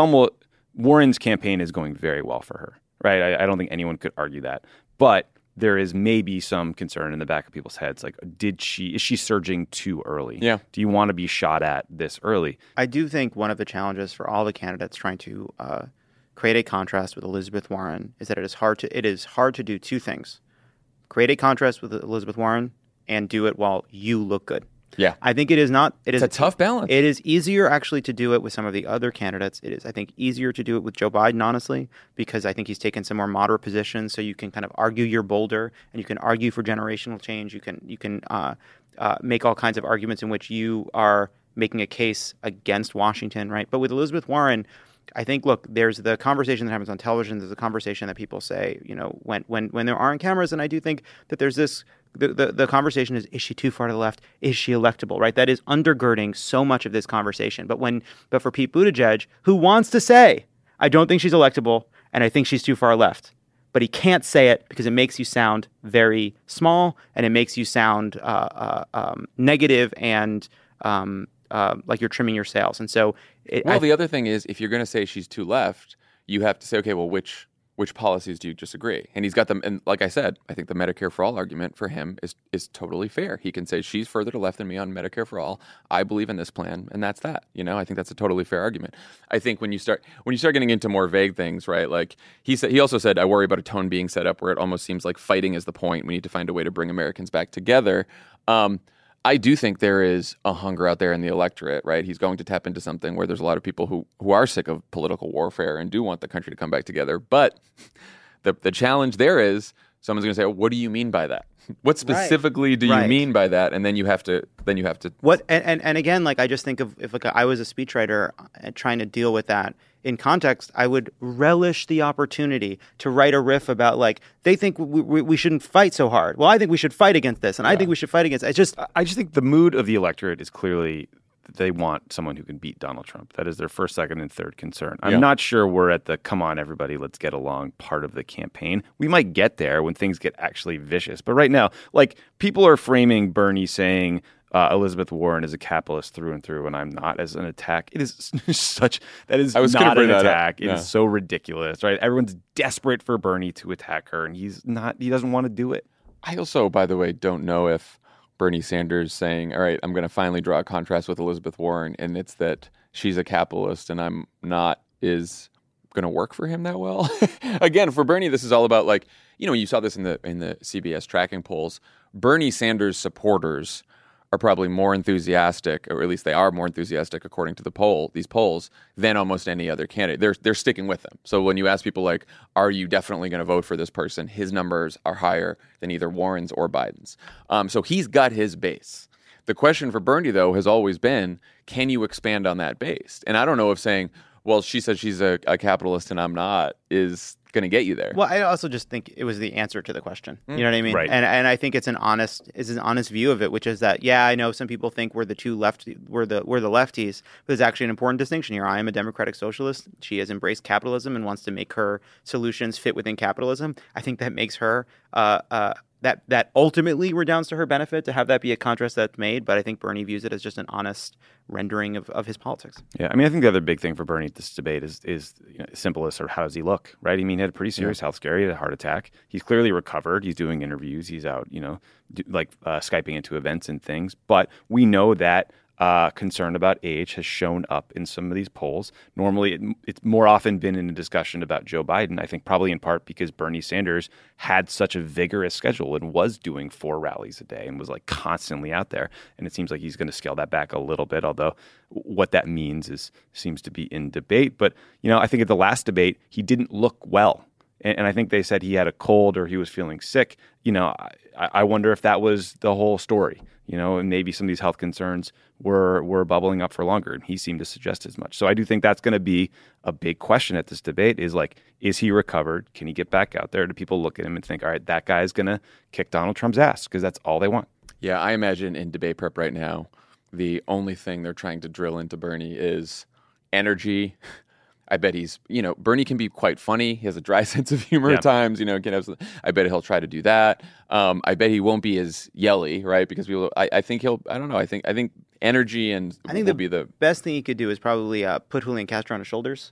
Warren's campaign is going very well for her. Right, I don't think anyone could argue that, but there is maybe some concern in the back of people's heads, like, is she surging too early? Yeah. Do you want to be shot at this early? I do think one of the challenges for all the candidates trying to create a contrast with Elizabeth Warren is that it is hard to do two things: create a contrast with Elizabeth Warren and do it while you look good. Yeah. I think it is not. It's a tough balance. It is easier actually to do it with some of the other candidates. It is, I think, easier to do it with Joe Biden, honestly, because I think he's taken some more moderate positions. So you can kind of argue you're bolder, and you can argue for generational change. You can make all kinds of arguments in which you are making a case against Washington, right? But with Elizabeth Warren, I think, look, there's the conversation that happens on television. There's the conversation that people say, when there aren't cameras. And I do think that there's this. The conversation is she too far to the left? Is she electable, right? That is undergirding so much of this conversation. But for Pete Buttigieg, who wants to say, I don't think she's electable and I think she's too far left, but he can't say it because it makes you sound very small and it makes you sound negative and like you're trimming your sails. And so, the other thing is, if you're going to say she's too left, you have to say, okay, well, which policies do you disagree? And he's got them. And like I said, I think the Medicare for All argument for him is totally fair. He can say she's further to left than me on Medicare for All. I believe in this plan, and that's that. I think that's a totally fair argument. I think when you start getting into more vague things, right? Like he also said, I worry about a tone being set up where it almost seems like fighting is the point. We need to find a way to bring Americans back together. I do think there is a hunger out there in the electorate, right? He's going to tap into something where there's a lot of people who are sick of political warfare and do want the country to come back together. But the challenge there is someone's going to say, what do you mean by that? What specifically do you mean by that? And then you have to what and again, like I just think of if like I was a speechwriter trying to deal with that in context, I would relish the opportunity to write a riff about like they think we shouldn't fight so hard. Well, I think we should fight against this, and I think we should fight against. I just think the mood of the electorate is clearly they want someone who can beat Donald Trump. That is their first, second, and third concern. I'm not sure we're at the come on, everybody, let's get along part of the campaign. We might get there when things get actually vicious. But right now, like people are framing Bernie saying Elizabeth Warren is a capitalist through and through, and I'm not, as an attack. It is that is not an attack. It is so ridiculous, right? Everyone's desperate for Bernie to attack her, and he doesn't want to do it. I also, by the way, don't know if Bernie Sanders saying, all right, I'm going to finally draw a contrast with Elizabeth Warren, and it's that she's a capitalist and I'm not, is going to work for him that well. Again, for Bernie, this is all about like, you saw this in the CBS tracking polls. Bernie Sanders supporters are probably more enthusiastic, or at least they are more enthusiastic according to these polls, than almost any other candidate. They're sticking with them. So when you ask people like, are you definitely going to vote for this person? His numbers are higher than either Warren's or Biden's. So he's got his base. The question for Bernie, though, has always been, can you expand on that base? And I don't know if saying, well, she said she's a capitalist and I'm not, is going to get you there. Well, I also just think it was the answer to the question. You know what I mean? Right. And I think it's an honest view of it, which is that I know some people think we're the lefties, but there's actually an important distinction here. I am a democratic socialist. She has embraced capitalism and wants to make her solutions fit within capitalism. I think that makes her that ultimately redounds to her benefit to have that be a contrast that's made. But I think Bernie views it as just an honest rendering of his politics. Yeah, I mean, I think the other big thing for Bernie at this debate is simple as sort of how does he look, right? I mean, he had a pretty serious health scare. He had a heart attack. He's clearly recovered. He's doing interviews. He's out, Skyping into events and things. But we know that concern about age has shown up in some of these polls. Normally, it's more often been in a discussion about Joe Biden, I think probably in part because Bernie Sanders had such a vigorous schedule and was doing 4 rallies a day and was like constantly out there. And it seems like he's going to scale that back a little bit, although what that means seems to be in debate. But, I think at the last debate, he didn't look well. And I think they said he had a cold or he was feeling sick. I wonder if that was the whole story, and maybe some of these health concerns were bubbling up for longer. And he seemed to suggest as much. So I do think that's going to be a big question at this debate is like, is he recovered? Can he get back out there? Do people look at him and think, all right, that guy is going to kick Donald Trump's ass? Because that's all they want. Yeah, I imagine in debate prep right now, the only thing they're trying to drill into Bernie is energy. I bet he's, Bernie can be quite funny. He has a dry sense of humor at times, I bet he'll try to do that. I bet he won't be as yelly, right? Because people, I think I don't know. I think energy and will be the best thing he could do is probably put Julian Castro on his shoulders,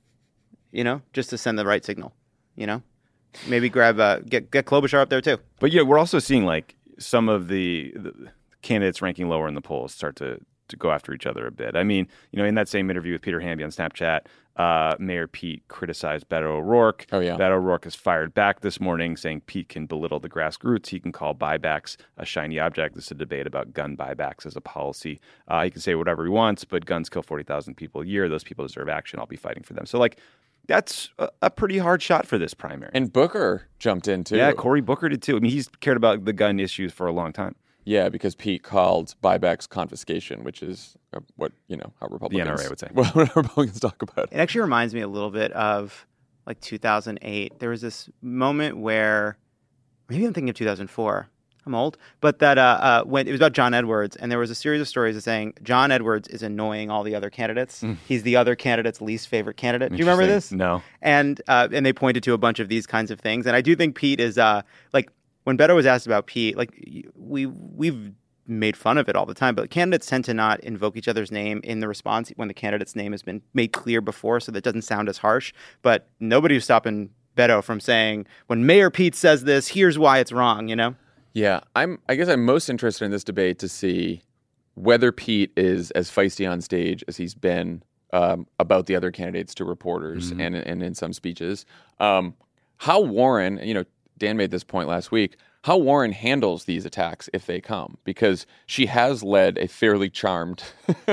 just to send the right signal, maybe grab, get Klobuchar up there too. But we're also seeing like some of the candidates ranking lower in the polls start to go after each other a bit. I mean, in that same interview with Peter Hamby on Snapchat, Mayor Pete criticized Beto O'Rourke. Oh, yeah. Beto O'Rourke has fired back this morning saying Pete can belittle the grassroots. He can call buybacks a shiny object. This is a debate about gun buybacks as a policy. He can say whatever he wants, but guns kill 40,000 people a year. Those people deserve action. I'll be fighting for them. So, that's a pretty hard shot for this primary. And Booker jumped in, too. Yeah, Cory Booker did, too. I mean, he's cared about the gun issues for a long time. Yeah, because Pete called buybacks confiscation, which is what, how Republicans... The NRA would say. Well, what Republicans talk about. It actually reminds me a little bit of, 2008. There was this moment where... Maybe I'm thinking of 2004. I'm old. But that when it was about John Edwards, and there was a series of stories saying John Edwards is annoying all the other candidates. He's the other candidate's least favorite candidate. Do you remember this? No. And they pointed to a bunch of these kinds of things. And I do think Pete is... When Beto was asked about Pete, we've made fun of it all the time, but candidates tend to not invoke each other's name in the response when the candidate's name has been made clear before, so that it doesn't sound as harsh. But nobody was stopping Beto from saying, when Mayor Pete says this, here's why it's wrong, Yeah, I guess I'm most interested in this debate to see whether Pete is as feisty on stage as he's been about the other candidates to reporters and in some speeches. How Warren, Dan made this point last week, how Warren handles these attacks if they come, because she has led a fairly charmed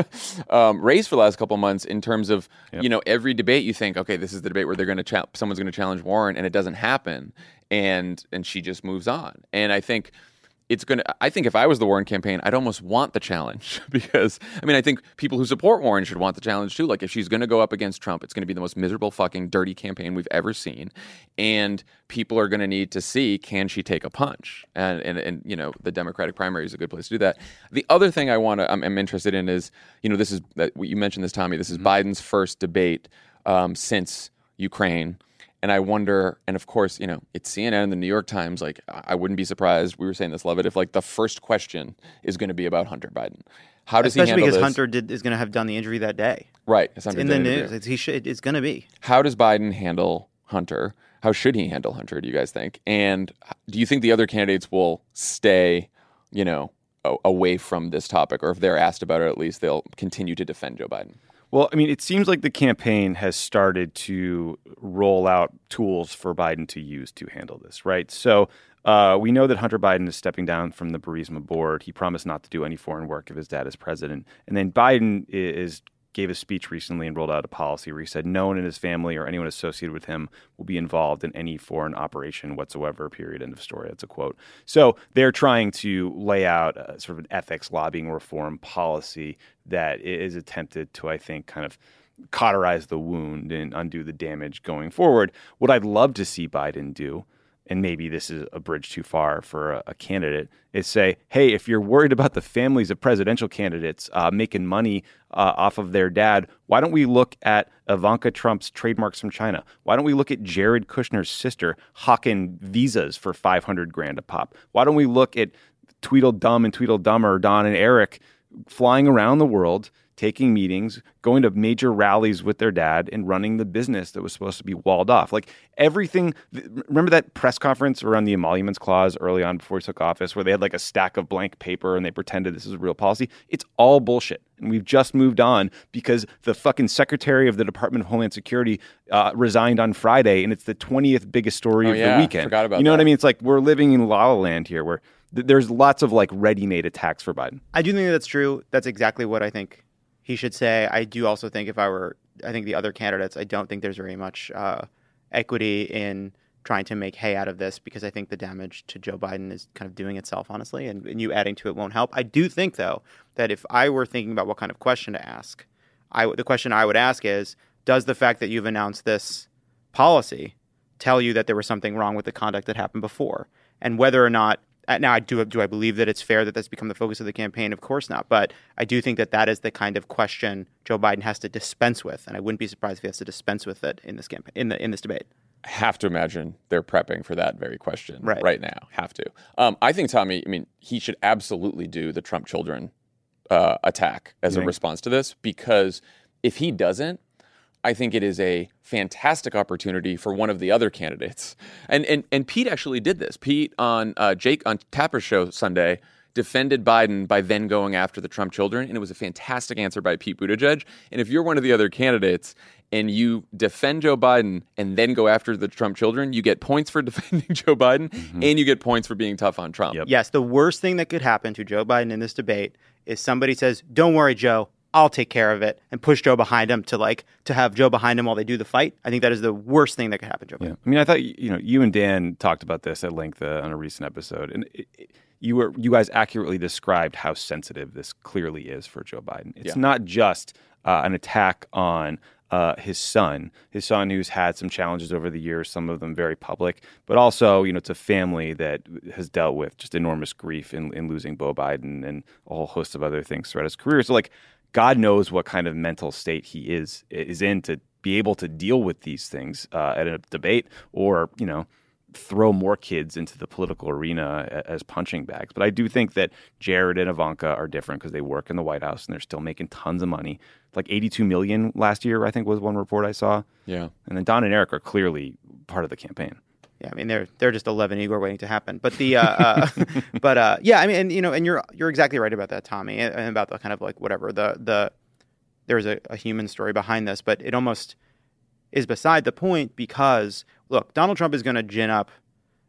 race for the last couple of months in terms of, every debate you think, okay, this is the debate where they're going to someone's going to challenge Warren, and it doesn't happen, and she just moves on. And I think if I was the Warren campaign, I'd almost want the challenge because, I think people who support Warren should want the challenge too. Like, if she's going to go up against Trump, it's going to be the most miserable, fucking dirty campaign we've ever seen. And people are going to need to see, can she take a punch? And the Democratic primary is a good place to do that. The other thing I'm interested in is, this is, you mentioned this, Tommy, this is Biden's first debate since Ukraine. And I wonder, and of course, it's CNN and the New York Times. Like, I wouldn't be surprised. We were saying this, Levitt, if the first question is going to be about Hunter Biden. How does he handle this? Especially because Hunter is going to have done the injury that day. Right. It's in the news. It's going to be. How does Biden handle Hunter? How should he handle Hunter, do you guys think? And do you think the other candidates will stay, away from this topic? Or if they're asked about it, at least they'll continue to defend Joe Biden? Well, it seems like the campaign has started to roll out tools for Biden to use to handle this, right? So we know that Hunter Biden is stepping down from the Burisma board. He promised not to do any foreign work if his dad is president. And then Biden gave a speech recently and rolled out a policy where he said no one in his family or anyone associated with him will be involved in any foreign operation whatsoever, period, end of story. That's a quote. So they're trying to lay out sort of an ethics lobbying reform policy that is attempted to, I think, kind of cauterize the wound and undo the damage going forward. What I'd love to see Biden do, and maybe this is a bridge too far for a candidate, is say, hey, if you're worried about the families of presidential candidates making money off of their dad, why don't we look at Ivanka Trump's trademarks from China? Why don't we look at Jared Kushner's sister hawking visas for $500,000 a pop? Why don't we look at Tweedledum and Tweedledummer, Don and Eric, flying around the world, taking meetings, going to major rallies with their dad, and running the business that was supposed to be walled off. Like, everything. Remember that press conference around the emoluments clause early on before he took office where they had like a stack of blank paper and they pretended this is a real policy? It's all bullshit. And we've just moved on because the fucking secretary of the Department of Homeland Security resigned on Friday, and it's the 20th biggest story of the weekend. Forgot about you know that. what I mean? It's like we're living in La La Land here where there's lots of like ready-made attacks for Biden. I do think that's true. That's exactly what I think he should say. I do also think I think the other candidates, I don't think there's very much equity in trying to make hay out of this because I think the damage to Joe Biden is kind of doing itself, honestly, and you adding to it won't help. I do think, though, that if I were thinking about what kind of question to ask, the question I would ask is, does the fact that you've announced this policy tell you that there was something wrong with the conduct that happened before? And whether or not, now, do I believe that it's fair that that's become the focus of the campaign? Of course not. But I do think that is the kind of question Joe Biden has to dispense with, and I wouldn't be surprised if he has to dispense with it in this campaign, in this debate. I have to imagine they're prepping for that very question right now. Have to. I think, Tommy, he should absolutely do the Trump children attack as a response to this, because if he doesn't, I think it is a fantastic opportunity for one of the other candidates. And Pete actually did this. Pete on Tapper's show Sunday defended Biden by then going after the Trump children, and it was a fantastic answer by Pete Buttigieg. And if you're one of the other candidates and you defend Joe Biden and then go after the Trump children, you get points for defending Joe Biden and you get points for being tough on Trump. Yep. Yes, the worst thing that could happen to Joe Biden in this debate is somebody says, "Don't worry, Joe, I'll take care of it," and push Joe behind him to have Joe behind him while they do the fight. I think that is the worst thing that could happen to Joe Biden. I thought you and Dan talked about this at length on a recent episode, and you guys accurately described how sensitive this clearly is for Joe Biden. It's not just an attack on his son who's had some challenges over the years, some of them very public, but also, it's a family that has dealt with just enormous grief in losing Beau Biden and a whole host of other things throughout his career. So God knows what kind of mental state he is in to be able to deal with these things at a debate or, throw more kids into the political arena as punching bags. But I do think that Jared and Ivanka are different because they work in the White House and they're still making tons of money. Like $82 million last year, I think was one report I saw. Yeah. And then Don and Eric are clearly part of the campaign. Yeah, they're just 11 Igor waiting to happen. But and you're exactly right about that, Tommy, and about the kind of whatever there's a human story behind this, but it almost is beside the point because look, Donald Trump is going to gin up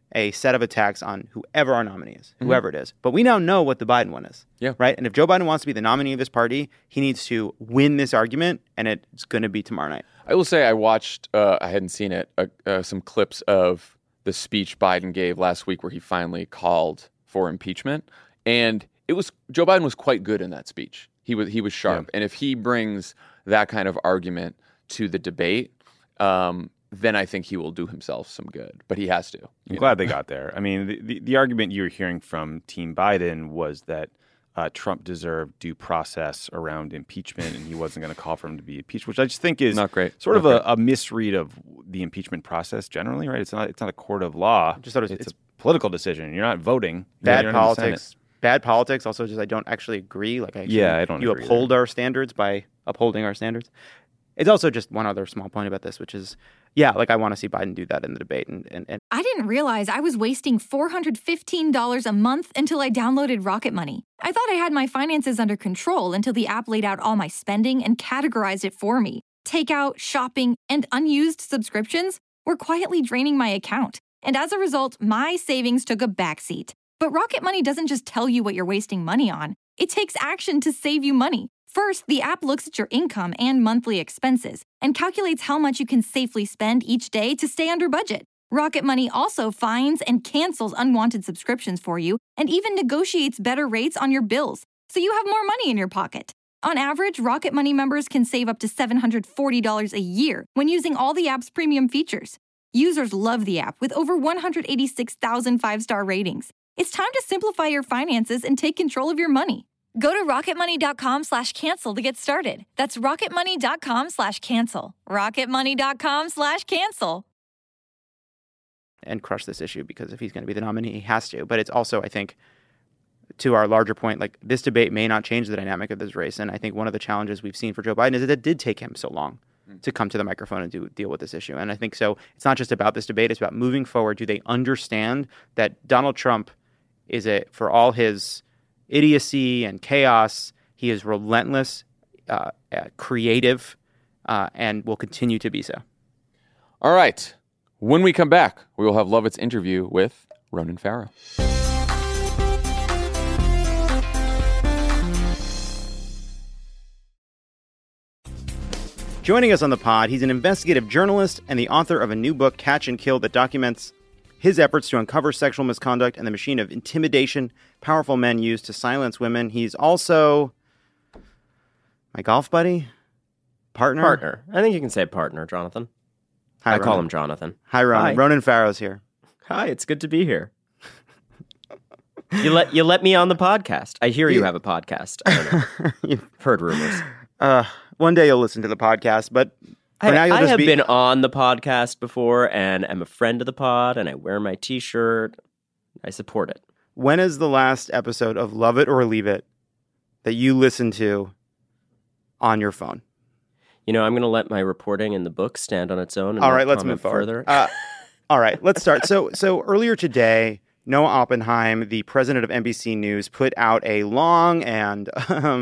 a set of attacks on whoever our nominee is, whoever it is. But we now know what the Biden one is. Yeah. Right? And if Joe Biden wants to be the nominee of his party, he needs to win this argument, and it's going to be tomorrow night. I will say I watched, I hadn't seen it, some clips of the speech Biden gave last week where he finally called for impeachment. And Joe Biden was quite good in that speech. He was sharp. Yeah. And if he brings that kind of argument to the debate, then I think he will do himself some good. But he has to. I'm glad they got there. I mean, the argument you were hearing from Team Biden was that Trump deserved due process around impeachment, and he wasn't going to call for him to be impeached, which I just think is not great. Sort of a misread of the impeachment process generally, right? It's not a court of law. Just thought it's a political decision. You're not voting. Bad politics. Bad politics. Also, just I don't actually agree. I don't. You uphold our standards by upholding our standards. It's also just one other small point about this, which is, I want to see Biden do that in the debate. And I didn't realize I was wasting $415 a month until I downloaded Rocket Money. I thought I had my finances under control until the app laid out all my spending and categorized it for me. Takeout, shopping, and unused subscriptions were quietly draining my account. And as a result, my savings took a backseat. But Rocket Money doesn't just tell you what you're wasting money on. It takes action to save you money. First, the app looks at your income and monthly expenses and calculates how much you can safely spend each day to stay under budget. Rocket Money also finds and cancels unwanted subscriptions for you and even negotiates better rates on your bills, so you have more money in your pocket. On average, Rocket Money members can save up to $740 a year when using all the app's premium features. Users love the app with over 186,000 five-star ratings. It's time to simplify your finances and take control of your money. Go to rocketmoney.com/cancel to get started. That's rocketmoney.com/cancel. rocketmoney.com/cancel. And crush this issue, because if he's going to be the nominee, he has to. But it's also, I think, to our larger point, this debate may not change the dynamic of this race. And I think one of the challenges we've seen for Joe Biden is that it did take him so long to come to the microphone and deal with this issue. And I think so. It's not just about this debate. It's about moving forward. Do they understand that Donald Trump is for all his idiocy and chaos, he is relentless, creative, and will continue to be so. All right. When we come back, we will have Lovett's interview with Ronan Farrow. Joining us on the pod, he's an investigative journalist and the author of a new book, Catch and Kill, that documents his efforts to uncover sexual misconduct and the machine of intimidation powerful men use to silence women. He's also my golf buddy, partner. I think you can say partner, Jonathan. Hi, I call him Jonathan. Hi, Ronan. Hi. Ronan Farrow's here. Hi, it's good to be here. You let me on the podcast. I hear you have a podcast. I don't know. You've heard rumors. One day you'll listen to the podcast, but for now you'll I just have be... been on the podcast before, and I'm a friend of the pod, and I wear my T-shirt. I support it. When is the last episode of Love It or Leave It that you listened to on your phone? I'm going to let my reporting in the book stand on its own. And all right, let's move forward. Further. All right, let's start. So earlier today, Noah Oppenheim, the president of NBC News, put out a long and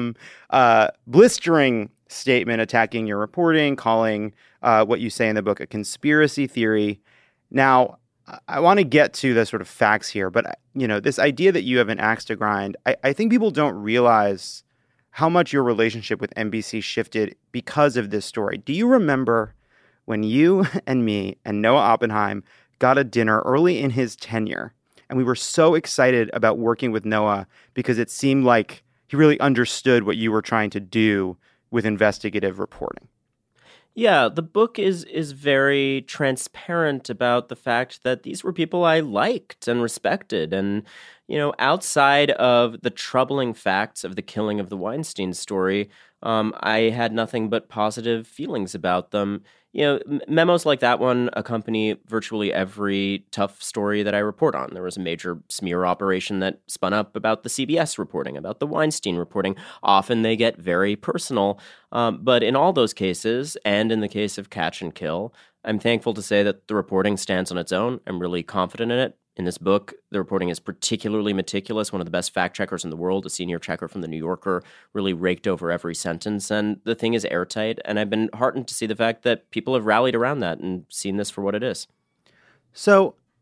blistering statement attacking your reporting, calling what you say in the book a conspiracy theory. Now, I want to get to the sort of facts here, but this idea that you have an axe to grind, I think people don't realize how much your relationship with NBC shifted because of this story. Do you remember when you and me and Noah Oppenheim got a dinner early in his tenure, and we were so excited about working with Noah because it seemed like he really understood what you were trying to do with investigative reporting? Yeah, the book is very transparent about the fact that these were people I liked and respected. And, outside of the troubling facts of the killing of the Weinstein story, I had nothing but positive feelings about them. Memos like that one accompany virtually every tough story that I report on. There was a major smear operation that spun up about the CBS reporting, about the Weinstein reporting. Often they get very personal. But in all those cases, and in the case of Catch and Kill, I'm thankful to say that the reporting stands on its own. I'm really confident in it. In this book, the reporting is particularly meticulous. One of the best fact-checkers in the world, a senior checker from The New Yorker, really raked over every sentence. And the thing is airtight. And I've been heartened to see the fact that people have rallied around that and seen this for what it is. So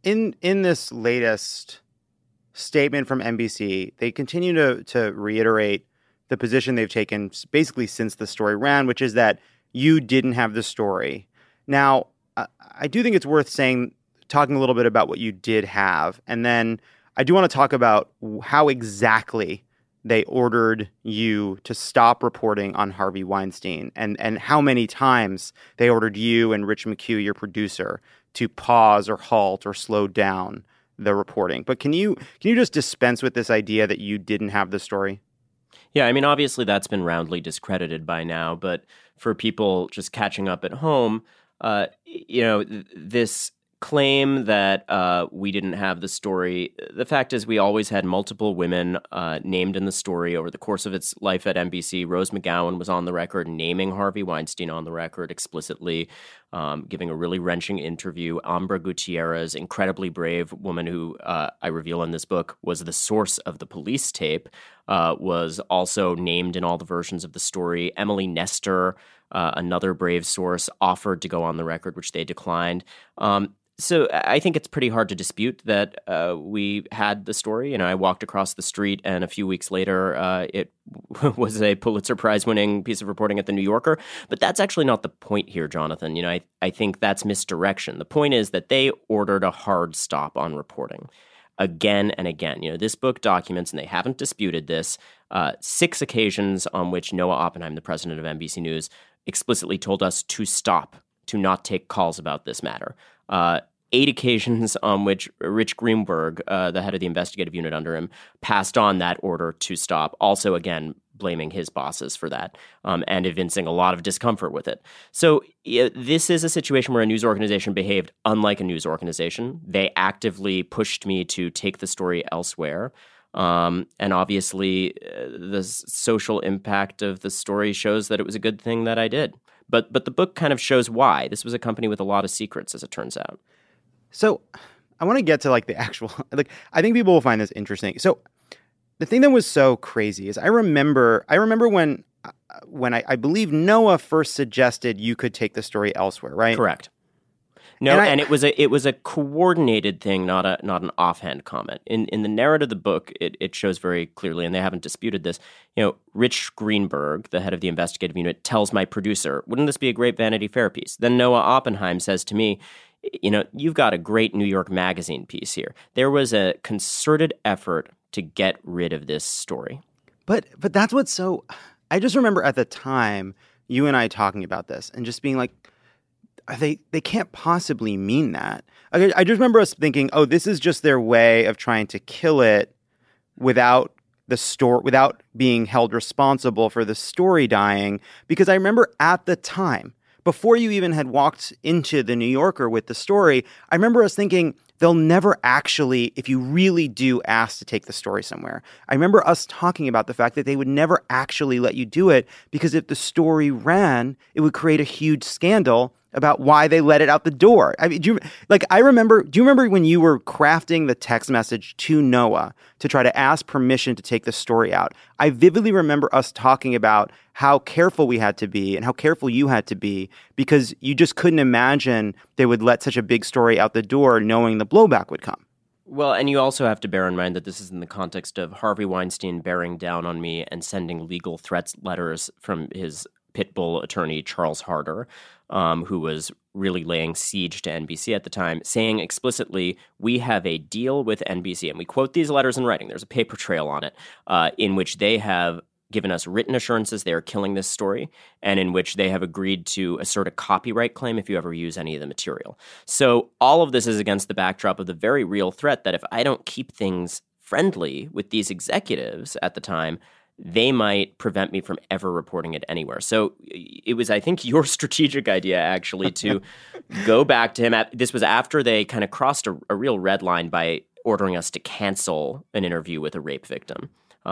in this latest statement from NBC, they continue to reiterate the position they've taken basically since the story ran, which is that you didn't have the story. Now, I do think it's worth talking a little bit about what you did have, and then I do want to talk about how exactly they ordered you to stop reporting on Harvey Weinstein and how many times they ordered you and Rich McHugh, your producer, to pause or halt or slow down the reporting. But can you just dispense with this idea that you didn't have the story? Yeah, I mean, obviously that's been roundly discredited by now, but for people just catching up at home, this claim that we didn't have the story, the fact is we always had multiple women named in the story over the course of its life at NBC. Rose McGowan was on the record naming Harvey Weinstein on the record explicitly, giving a really wrenching interview. Ambra Gutierrez, incredibly brave woman who I reveal in this book was the source of the police tape, was also named in all the versions of the story. Emily Nestor, another brave source, offered to go on the record, which they declined. So I think it's pretty hard to dispute that we had the story. I walked across the street, and a few weeks later, it was a Pulitzer Prize-winning piece of reporting at The New Yorker. But that's actually not the point here, Jonathan. I think that's misdirection. The point is that they ordered a hard stop on reporting again and again. This book documents, and they haven't disputed this, 6 occasions on which Noah Oppenheim, the president of NBC News, explicitly told us to stop, to not take calls about this matter. 8 occasions on which Rich Greenberg, the head of the investigative unit under him, passed on that order to stop, also, again, blaming his bosses for that and evincing a lot of discomfort with it. So this is a situation where a news organization behaved unlike a news organization. They actively pushed me to take the story elsewhere. And obviously, the social impact of the story shows that it was a good thing that I did. But the book kind of shows why. This was a company with a lot of secrets, as it turns out. So I want to get to the actual, I think people will find this interesting. So the thing that was so crazy is I remember when I believe Noah first suggested you could take the story elsewhere, right? Correct. No, and it was a coordinated thing, not an offhand comment. In the narrative of the book, it shows very clearly, and they haven't disputed this. Rich Greenberg, the head of the investigative unit, tells my producer, "Wouldn't this be a great Vanity Fair piece?" Then Noah Oppenheim says to me, "You've got a great New York Magazine piece here." There was a concerted effort to get rid of this story. But that's what's so. I just remember at the time you and I talking about this and just being like, they can't possibly mean that. I just remember us thinking, oh, this is just their way of trying to kill it without being held responsible for the story dying. Because I remember at the time, before you even had walked into the New Yorker with the story, I remember us thinking they'll never actually, if you really do ask to take the story somewhere, I remember us talking about the fact that they would never actually let you do it because if the story ran, it would create a huge scandal about why they let it out the door. I mean, do you remember when you were crafting the text message to Noah to try to ask permission to take the story out? I vividly remember us talking about how careful we had to be and how careful you had to be because you just couldn't imagine they would let such a big story out the door knowing the blowback would come. Well, and you also have to bear in mind that this is in the context of Harvey Weinstein bearing down on me and sending legal threats letters from his pit bull attorney, Charles Harder, who was really laying siege to NBC at the time, saying explicitly, we have a deal with NBC. And we quote these letters in writing. There's a paper trail on it in which they have given us written assurances they are killing this story and in which they have agreed to assert a copyright claim if you ever use any of the material. So all of this is against the backdrop of the very real threat that if I don't keep things friendly with these executives at the time, they might prevent me from ever reporting it anywhere. So it was, I think, your strategic idea, actually, to go back to him. This was after they kind of crossed a real red line by ordering us to cancel an interview with a rape victim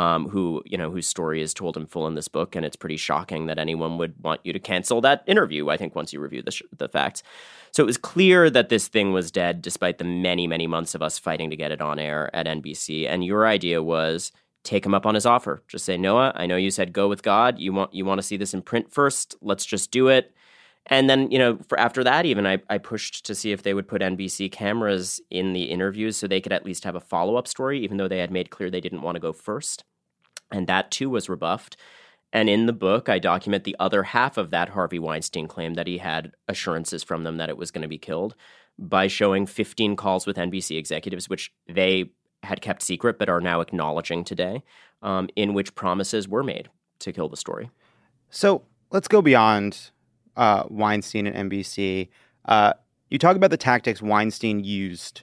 whose story is told in full in this book. And it's pretty shocking that anyone would want you to cancel that interview, I think, once you review the facts. So it was clear that this thing was dead, despite the many, many months of us fighting to get it on air at NBC. And your idea was take him up on his offer. Just say, Noah, I know you said go with God. You want to see this in print first. Let's just do it. And then, for after that, even I pushed to see if they would put NBC cameras in the interviews so they could at least have a follow-up story, even though they had made clear they didn't want to go first. And that too was rebuffed. And in the book, I document the other half of that Harvey Weinstein claim that he had assurances from them that it was going to be killed by showing 15 calls with NBC executives, which they had kept secret but are now acknowledging today, in which promises were made to kill the story. So let's go beyond Weinstein and NBC. You talk about the tactics Weinstein used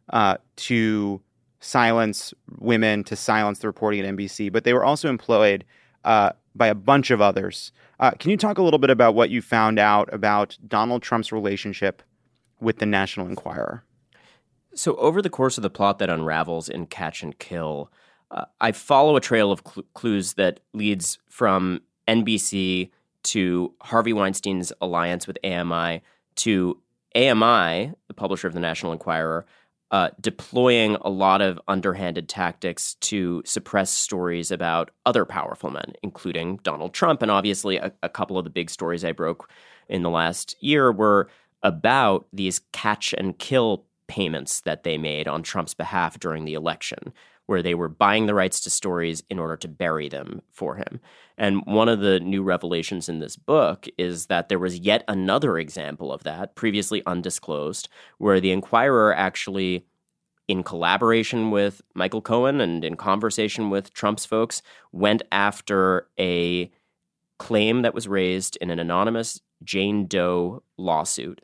to silence women, to silence the reporting at NBC, but they were also employed by a bunch of others. Can you talk a little bit about what you found out about Donald Trump's relationship with the National Enquirer? So over the course of the plot that unravels in Catch and Kill, I follow a trail of clues that leads from NBC to Harvey Weinstein's alliance with AMI to AMI, the publisher of the National Enquirer, deploying a lot of underhanded tactics to suppress stories about other powerful men, including Donald Trump. And obviously, a couple of the big stories I broke in the last year were about these catch and kill payments that they made on Trump's behalf during the election, where they were buying the rights to stories in order to bury them for him. And one of the new revelations in this book is that there was yet another example of that, previously undisclosed, where the Enquirer actually, in collaboration with Michael Cohen and in conversation with Trump's folks, went after a claim that was raised in an anonymous Jane Doe lawsuit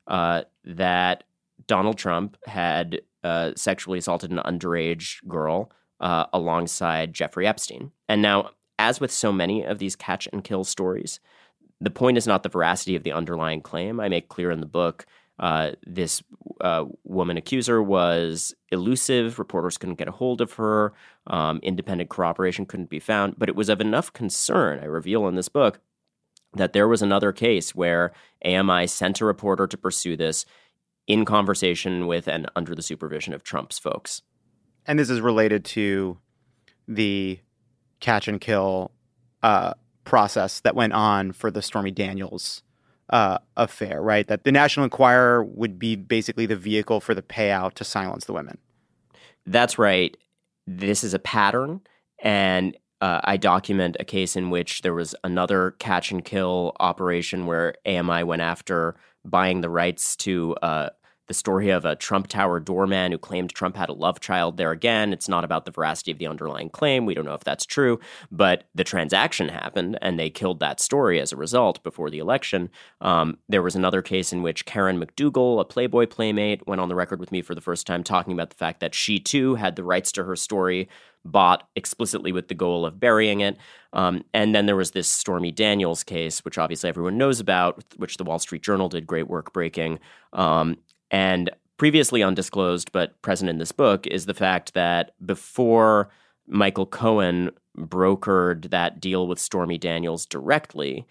that Donald Trump had sexually assaulted an underage girl alongside Jeffrey Epstein. And now, as with so many of these catch and kill stories, the point is not the veracity of the underlying claim. I make clear in the book this woman accuser was elusive. Reporters couldn't get a hold of her. Independent corroboration couldn't be found. But it was of enough concern, I reveal in this book, that there was another case where AMI sent a reporter to pursue this in conversation with and under the supervision of Trump's folks. And this is related to the catch and kill process that went on for the Stormy Daniels affair, right? That the National Enquirer would be basically the vehicle for the payout to silence the women. That's right. This is a pattern, and I document a case in which there was another catch and kill operation where AMI went after buying the rights to the story of a Trump Tower doorman who claimed Trump had a love child. There again, it's not about the veracity of the underlying claim. We don't know if that's true, but the transaction happened and they killed that story as a result before the election. There was another case in which Karen McDougal, a Playboy playmate, went on the record with me for the first time talking about the fact that she too had the rights to her story bought explicitly with the goal of burying it. And then there was this Stormy Daniels case, which obviously everyone knows about, which the Wall Street Journal did great work breaking. And previously undisclosed, but present in this book, is the fact that before Michael Cohen brokered that deal with Stormy Daniels directly,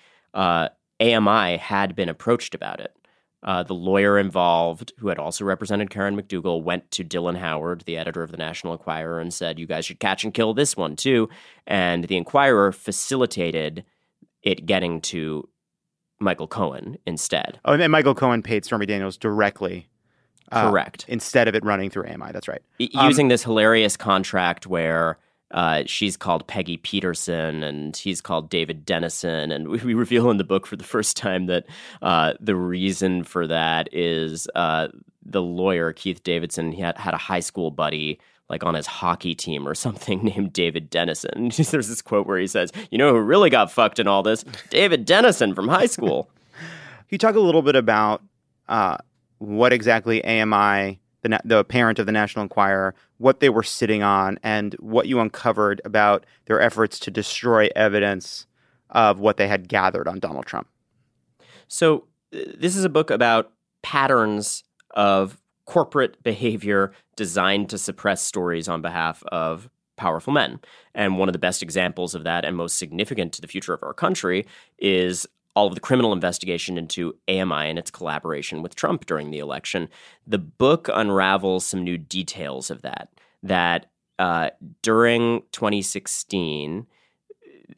AMI had been approached about it. The lawyer involved, who had also represented Karen McDougal, went to Dylan Howard, the editor of the National Enquirer, and said, you guys should catch and kill this one too. And the Enquirer facilitated it getting to Michael Cohen instead. Oh, and then Michael Cohen paid Stormy Daniels directly. Correct. Instead of it running through AMI. That's right. Using this hilarious contract where she's called Peggy Peterson and he's called David Dennison. And we reveal in the book for the first time that the reason for that is the lawyer, Keith Davidson, he had a high school buddy like on his hockey team or something named David Dennison. There's this quote where he says, you know who really got fucked in all this? David Dennison from high school. You talk a little bit about what exactly AMI, the parent of the National Enquirer, what they were sitting on and what you uncovered about their efforts to destroy evidence of what they had gathered on Donald Trump. So this is a book about patterns of corporate behavior designed to suppress stories on behalf of powerful men. And one of the best examples of that and most significant to the future of our country is all of the criminal investigation into AMI and its collaboration with Trump during the election. The book unravels some new details of that during 2016,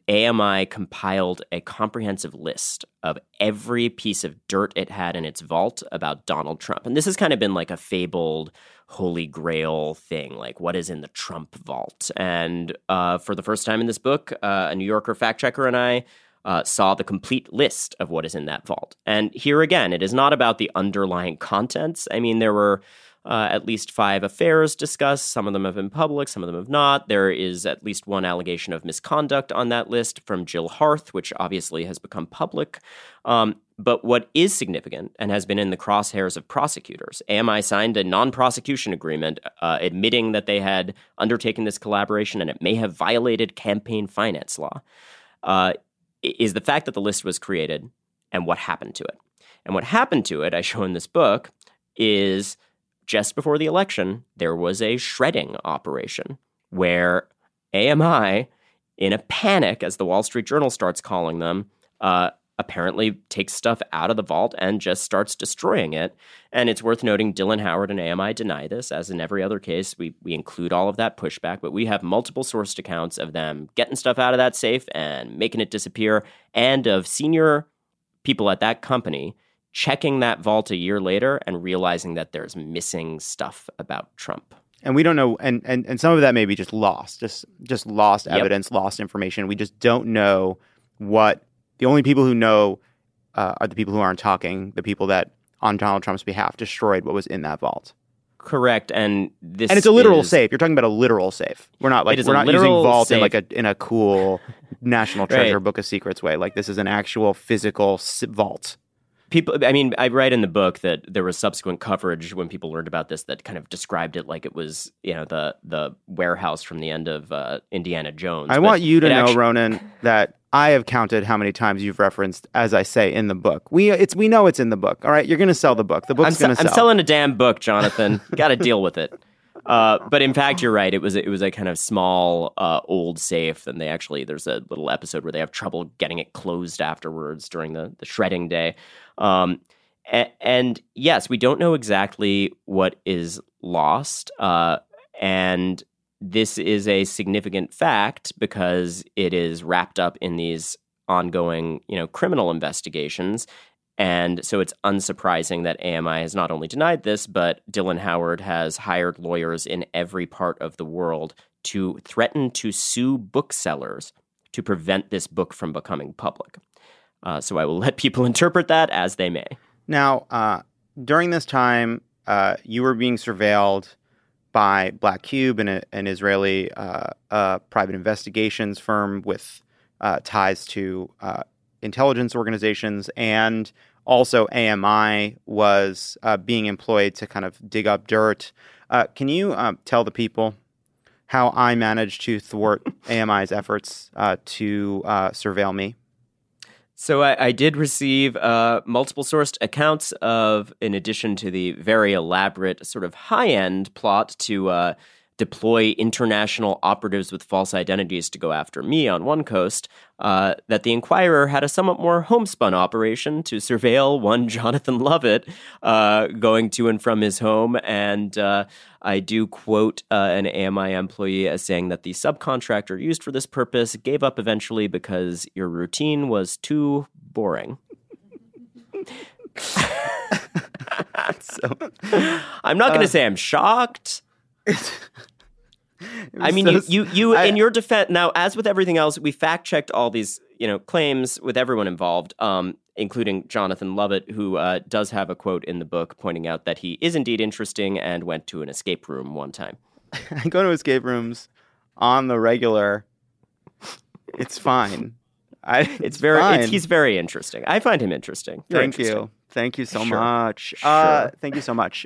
AMI compiled a comprehensive list of every piece of dirt it had in its vault about Donald Trump. And this has kind of been like a fabled holy grail thing, like what is in the Trump vault. And for the first time in this book, a New Yorker fact checker and I saw the complete list of what is in that vault. And here again, it is not about the underlying contents. I mean, there were at least 5 affairs discussed. Some of them have been public, some of them have not. There is at least one allegation of misconduct on that list from Jill Harth, which obviously has become public. But what is significant and has been in the crosshairs of prosecutors, AMI signed a non-prosecution agreement admitting that they had undertaken this collaboration and it may have violated campaign finance law, is the fact that the list was created and what happened to it. And what happened to it, I show in this book, is just before the election, there was a shredding operation where AMI, in a panic, as the Wall Street Journal starts calling them, apparently takes stuff out of the vault and just starts destroying it. And it's worth noting Dylan Howard and AMI deny this. As in every other case, we include all of that pushback, but we have multiple sourced accounts of them getting stuff out of that safe and making it disappear, and of senior people at that company checking that vault a year later and realizing that there's missing stuff about Trump. And we don't know, and some of that may be just lost, just lost evidence, lost information. We just don't know what. The only people who know are the people who aren't talking, the people that, on Donald Trump's behalf, destroyed what was in that vault. Correct, and it's a literal safe. You're talking about a literal safe. We're not using vault safe in a cool National Treasure Book of Secrets way. Like, this is an actual physical vault. I write in the book that there was subsequent coverage when people learned about this that kind of described it like it was, the warehouse from the end of Indiana Jones. I want you to know, Ronan, that I have counted how many times you've referenced, as I say, in the book. We know it's in the book. All right, you're going to sell the book. The book's going to sell. I'm selling a damn book, Jonathan. Got to deal with it. But in fact, you're right. It was a kind of small old safe, and there's a little episode where they have trouble getting it closed afterwards during the shredding day. And yes, we don't know exactly what is lost, and this is a significant fact because it is wrapped up in these ongoing, criminal investigations. And so it's unsurprising that AMI has not only denied this, but Dylan Howard has hired lawyers in every part of the world to threaten to sue booksellers to prevent this book from becoming public. So I will let people interpret that as they may. Now, during this time, you were being surveilled by Black Cube, an Israeli private investigations firm with ties to intelligence organizations, and also AMI was being employed to kind of dig up dirt. Can you tell the people how I managed to thwart AMI's efforts to surveil me? So I did receive multiple sourced accounts of, in addition to the very elaborate sort of high-end plot to deploy international operatives with false identities to go after me on one coast, that the Inquirer had a somewhat more homespun operation to surveil one Jonathan Lovett going to and from his home. And I do quote an AMI employee as saying that the subcontractor used for this purpose gave up eventually because your routine was too boring. I'm not going to say I'm shocked. I mean, you in your defense, now, as with everything else, we fact-checked all these, claims with everyone involved, including Jonathan Lovett, who does have a quote in the book pointing out that he is indeed interesting and went to an escape room one time. I go to escape rooms on the regular. It's fine. He's very interesting. I find him interesting. Thank you so much. Sure. Thank you so much.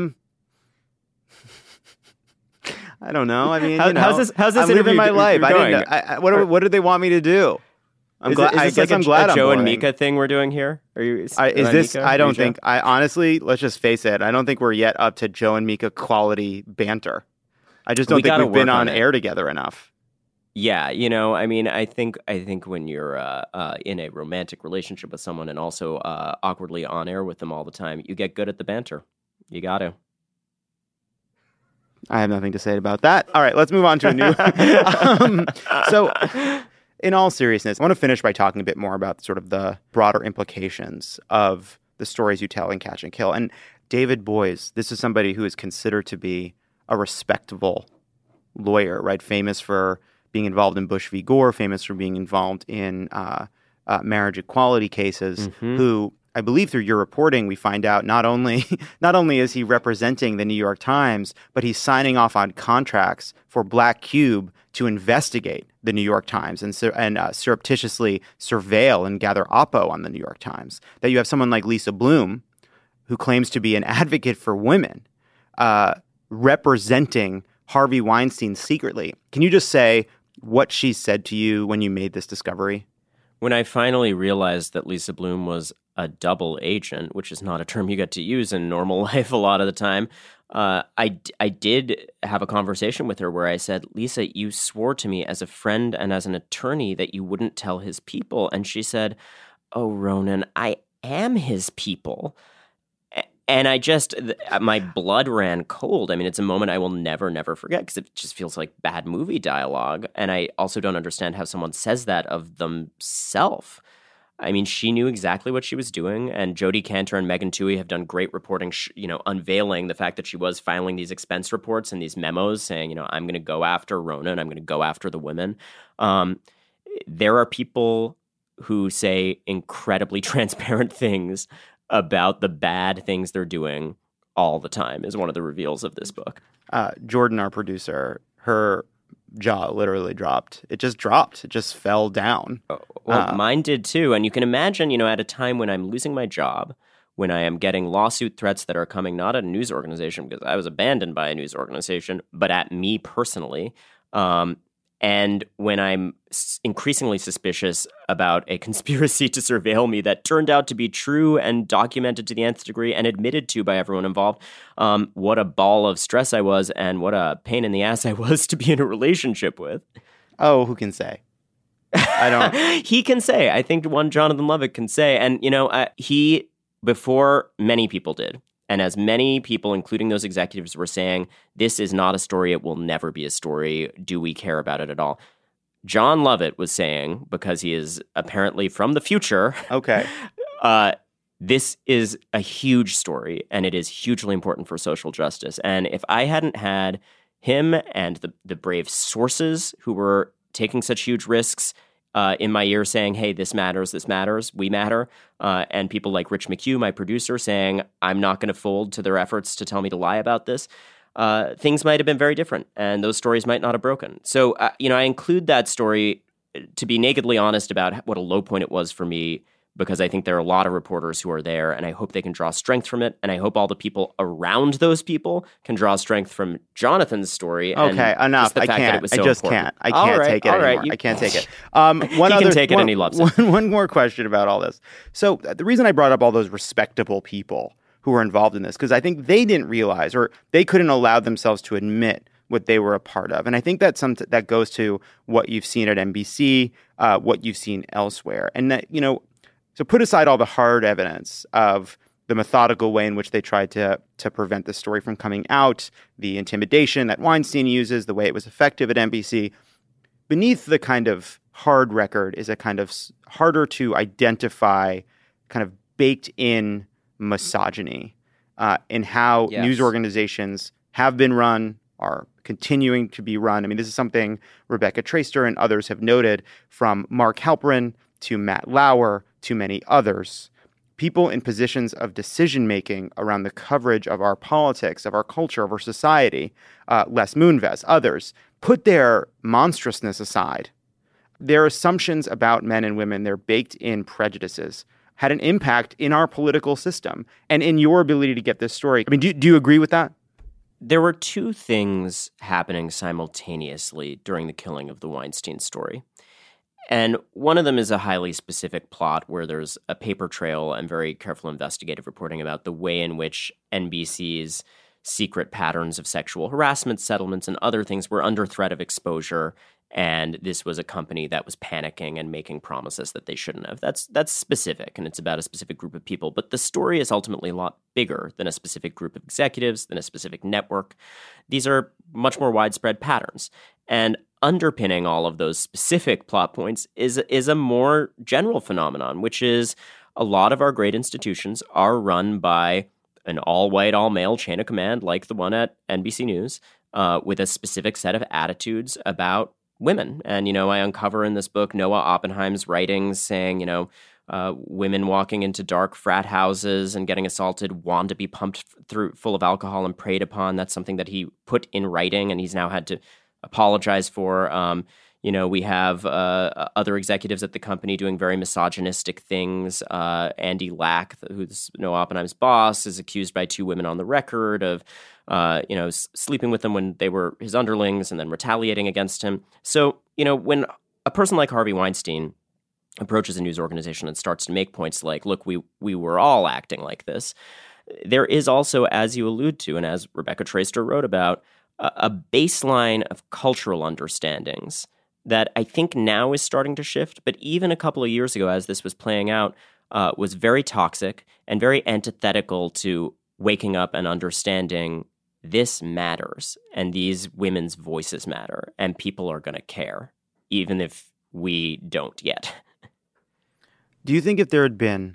I don't know. I mean, how's this I'm living my life. I didn't know. What did they want me to do? I'm glad. I guess I'm glad. Joe and Mika thing we're doing here. Are you? Is this? Mika? I don't think. I honestly, let's just face it. I don't think we're yet up to Joe and Mika quality banter. I just don't think we've been on air together enough. Yeah, I mean, I think when you're in a romantic relationship with someone and also awkwardly on air with them all the time, you get good at the banter. You got to. I have nothing to say about that. All right, let's move on to a new. So, in all seriousness, I want to finish by talking a bit more about sort of the broader implications of the stories you tell in Catch and Kill. And David Boies, this is somebody who is considered to be a respectable lawyer, right? Famous for being involved in Bush v. Gore, famous for being involved in marriage equality cases, who I believe through your reporting, we find out not only is he representing the New York Times, but he's signing off on contracts for Black Cube to investigate the New York Times and surreptitiously surveil and gather oppo on the New York Times. That you have someone like Lisa Bloom, who claims to be an advocate for women, representing Harvey Weinstein secretly. Can you just say what she said to you when you made this discovery? When I finally realized that Lisa Bloom was a double agent, which is not a term you get to use in normal life a lot of the time, I did have a conversation with her where I said, Lisa, you swore to me as a friend and as an attorney that you wouldn't tell his people. And she said, oh, Ronan, I am his people. And my blood ran cold. I mean, it's a moment I will never forget because it just feels like bad movie dialogue. And I also don't understand how someone says that of themselves. I mean, she knew exactly what she was doing, and Jodi Kantor and Megan Twohey have done great reporting, unveiling the fact that she was filing these expense reports and these memos saying, I'm going to go after Ronan, I'm going to go after the women. There are people who say incredibly transparent things about the bad things they're doing all the time, is one of the reveals of this book. Jordan, our producer, her jaw literally dropped. It just dropped. It just fell down. Well, mine did too. And you can imagine, at a time when I'm losing my job, when I am getting lawsuit threats that are coming not at a news organization because I was abandoned by a news organization, but at me personally. And when I'm increasingly suspicious about a conspiracy to surveil me that turned out to be true and documented to the nth degree and admitted to by everyone involved, what a ball of stress I was and what a pain in the ass I was to be in a relationship with. Oh, who can say? I don't. He can say. I think one Jonathan Levitt can say. And, he, before many people did, and as many people, including those executives, were saying, this is not a story, it will never be a story, do we care about it at all? John Lovett was saying, because he is apparently from the future, okay, this is a huge story, and it is hugely important for social justice. And if I hadn't had him and the brave sources who were taking such huge risks in my ear saying, hey, this matters, we matter. And people like Rich McHugh, my producer, saying, I'm not going to fold to their efforts to tell me to lie about this. Things might have been very different, and those stories might not have broken. So, I include that story to be nakedly honest about what a low point it was for me, because I think there are a lot of reporters who are there, and I hope they can draw strength from it, and I hope all the people around those people can draw strength from Jonathan's story. Okay, enough. I can't. I just can't. I can't take it anymore. I can't take it. He can take it, and he loves it. One more question about all this. So the reason I brought up all those respectable people who were involved in this, because I think they didn't realize, or they couldn't allow themselves to admit what they were a part of. And I think that's that goes to what you've seen at NBC, what you've seen elsewhere. And that, so put aside all the hard evidence of the methodical way in which they tried to prevent the story from coming out, the intimidation that Weinstein uses, the way it was effective at NBC. Beneath the kind of hard record is a kind of harder to identify kind of baked in misogyny in how news organizations have been run, are continuing to be run. I mean, this is something Rebecca Traister and others have noted, from Mark Halperin to Matt Lauer to many others. People in positions of decision-making around the coverage of our politics, of our culture, of our society, Les Moonves, others, put their monstrousness aside. Their assumptions about men and women, their baked-in prejudices, had an impact in our political system and in your ability to get this story. I mean, do you agree with that? There were two things happening simultaneously during the killing of the Weinstein story. And one of them is a highly specific plot where there's a paper trail and very careful investigative reporting about the way in which NBC's secret patterns of sexual harassment, settlements, and other things were under threat of exposure. And this was a company that was panicking and making promises that they shouldn't have. That's specific, and it's about a specific group of people. But the story is ultimately a lot bigger than a specific group of executives, than a specific network. These are much more widespread patterns. And underpinning all of those specific plot points is a more general phenomenon, which is a lot of our great institutions are run by an all-white, all-male chain of command like the one at NBC News, with a specific set of attitudes about women. And, I uncover in this book Noah Oppenheim's writings saying, women walking into dark frat houses and getting assaulted want to be pumped full of alcohol and preyed upon. That's something that he put in writing, and he's now had to apologize for. We have other executives at the company doing very misogynistic things. Andy Lack, who's Noah Oppenheim's boss, is accused by 2 women on the record of, sleeping with them when they were his underlings and then retaliating against him. So, when a person like Harvey Weinstein approaches a news organization and starts to make points like, look, we were all acting like this, there is also, as you allude to, and as Rebecca Traister wrote about, a baseline of cultural understandings that I think now is starting to shift, but even a couple of years ago, as this was playing out, was very toxic and very antithetical to waking up and understanding this matters, and these women's voices matter, and people are going to care, even if we don't yet. Do you think if there had been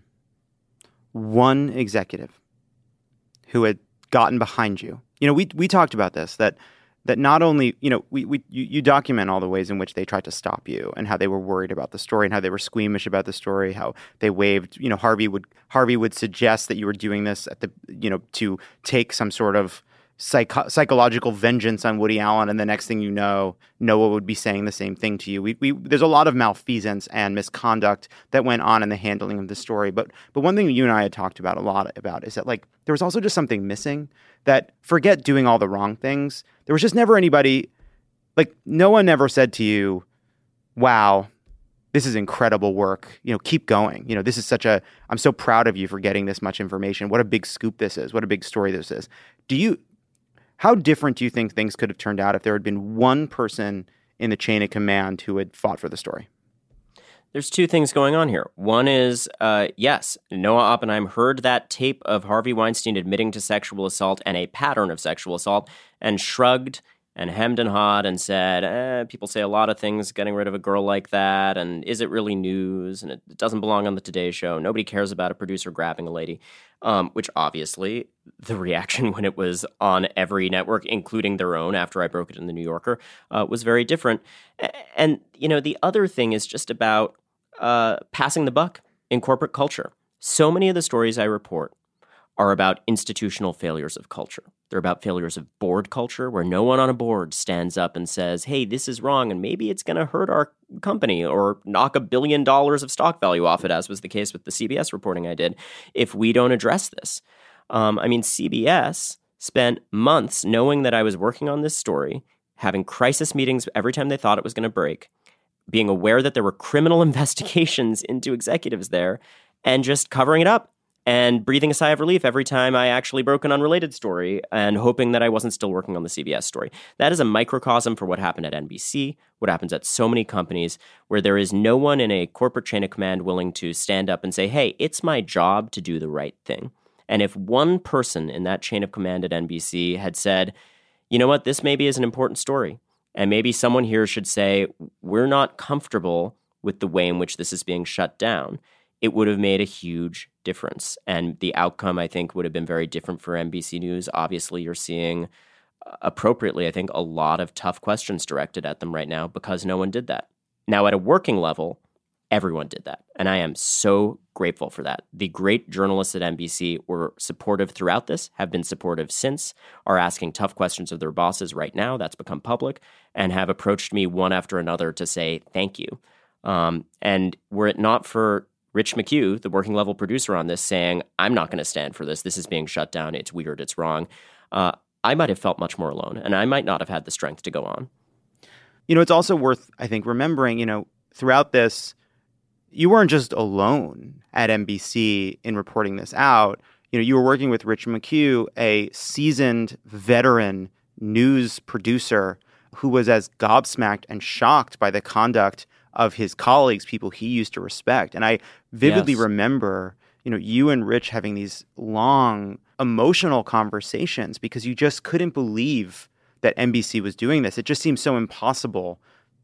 one executive who had gotten behind you, we talked about this, that not only, you document all the ways in which they tried to stop you and how they were worried about the story and how they were squeamish about the story, how they waived, Harvey would suggest that you were doing this to take some sort of psychological vengeance on Woody Allen, and the next thing you know, Noah would be saying the same thing to you. There's a lot of malfeasance and misconduct that went on in the handling of the story. But one thing you and I had talked about a lot about is that there was also just something missing. That forget doing all the wrong things. There was just never anybody, Noah never said to you, "Wow, this is incredible work. Keep going. This is I'm so proud of you for getting this much information. What a big scoop this is. What a big story this is." How different do you think things could have turned out if there had been one person in the chain of command who had fought for the story? There's 2 things going on here. One is, yes, Noah Oppenheim heard that tape of Harvey Weinstein admitting to sexual assault and a pattern of sexual assault and shrugged and hemmed and hawed and said, people say a lot of things getting rid of a girl like that, and is it really news? And it doesn't belong on the Today Show. Nobody cares about a producer grabbing a lady, which obviously the reaction when it was on every network, including their own after I broke it in the New Yorker, was very different. And, the other thing is just about passing the buck in corporate culture. So many of the stories I report are about institutional failures of culture. They're about failures of board culture, where no one on a board stands up and says, hey, this is wrong, and maybe it's going to hurt our company or knock $1 billion of stock value off it, as was the case with the CBS reporting I did, if we don't address this. CBS spent months knowing that I was working on this story, having crisis meetings every time they thought it was going to break, being aware that there were criminal investigations into executives there, and just covering it up and breathing a sigh of relief every time I actually broke an unrelated story and hoping that I wasn't still working on the CBS story. That is a microcosm for what happened at NBC, what happens at so many companies, where there is no one in a corporate chain of command willing to stand up and say, hey, it's my job to do the right thing. And if one person in that chain of command at NBC had said, you know what, this maybe is an important story, and maybe someone here should say, we're not comfortable with the way in which this is being shut down, it would have made a huge difference. And the outcome, I think, would have been very different for NBC News. Obviously, you're seeing, appropriately, I think, a lot of tough questions directed at them right now because no one did that. Now, at a working level, everyone did that. And I am so grateful for that. The great journalists at NBC were supportive throughout this, have been supportive since, are asking tough questions of their bosses right now. That's become public, and have approached me one after another to say thank you. And were it not for Rich McHugh, the working level producer on this, saying, I'm not going to stand for this. This is being shut down. It's weird. It's wrong. I might have felt much more alone, and I might not have had the strength to go on. It's also worth, I think, remembering, throughout this, you weren't just alone at NBC in reporting this out. You were working with Rich McHugh, a seasoned veteran news producer who was as gobsmacked and shocked by the conduct of his colleagues, people he used to respect. And I vividly remember, you and Rich having these long, emotional conversations because you just couldn't believe that NBC was doing this. It just seemed so impossible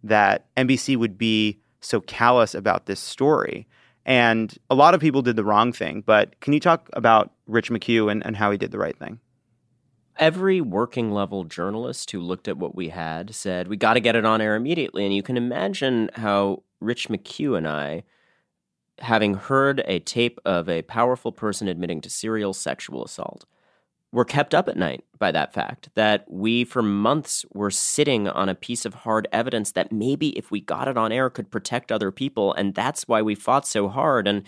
that NBC would be so callous about this story. And a lot of people did the wrong thing. But can you talk about Rich McHugh and how he did the right thing? Every working level journalist who looked at what we had said, we got to get it on air immediately. And you can imagine how Rich McHugh and I, having heard a tape of a powerful person admitting to serial sexual assault, were kept up at night by that fact, that we for months were sitting on a piece of hard evidence that maybe if we got it on air could protect other people. And that's why we fought so hard. And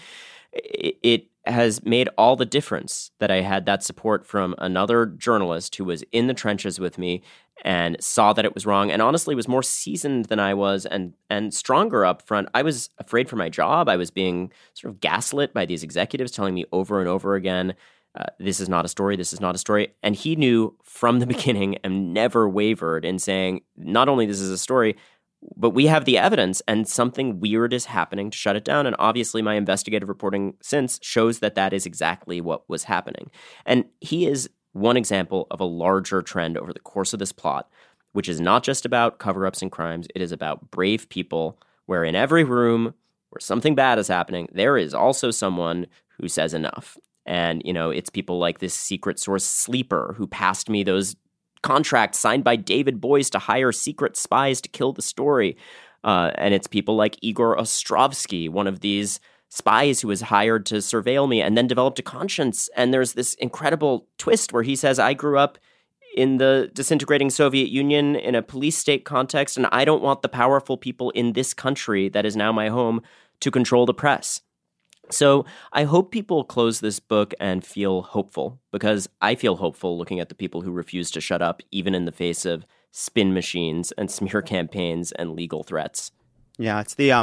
it has made all the difference that I had that support from another journalist who was in the trenches with me and saw that it was wrong and honestly was more seasoned than I was and stronger up front. I was afraid for my job. I was being sort of gaslit by these executives telling me over and over again, this is not a story, this is not a story. And he knew from the beginning and never wavered in saying, not only this is a story, but we have the evidence and something weird is happening to shut it down. And obviously my investigative reporting since shows that that is exactly what was happening. And he is one example of a larger trend over the course of this plot, which is not just about cover-ups and crimes. It is about brave people where in every room where something bad is happening, there is also someone who says enough. And, you know, it's people like this secret source Sleeper who passed me those contracts signed by David Boies to hire secret spies to kill the story. And it's people like Igor Ostrovsky, one of these spies who was hired to surveil me and then developed a conscience. And there's this incredible twist where he says, I grew up in the disintegrating Soviet Union in a police state context, and I don't want the powerful people in this country that is now my home to control the press. So I hope people close this book and feel hopeful, because I feel hopeful looking at the people who refuse to shut up, even in the face of spin machines and smear campaigns and legal threats. Yeah,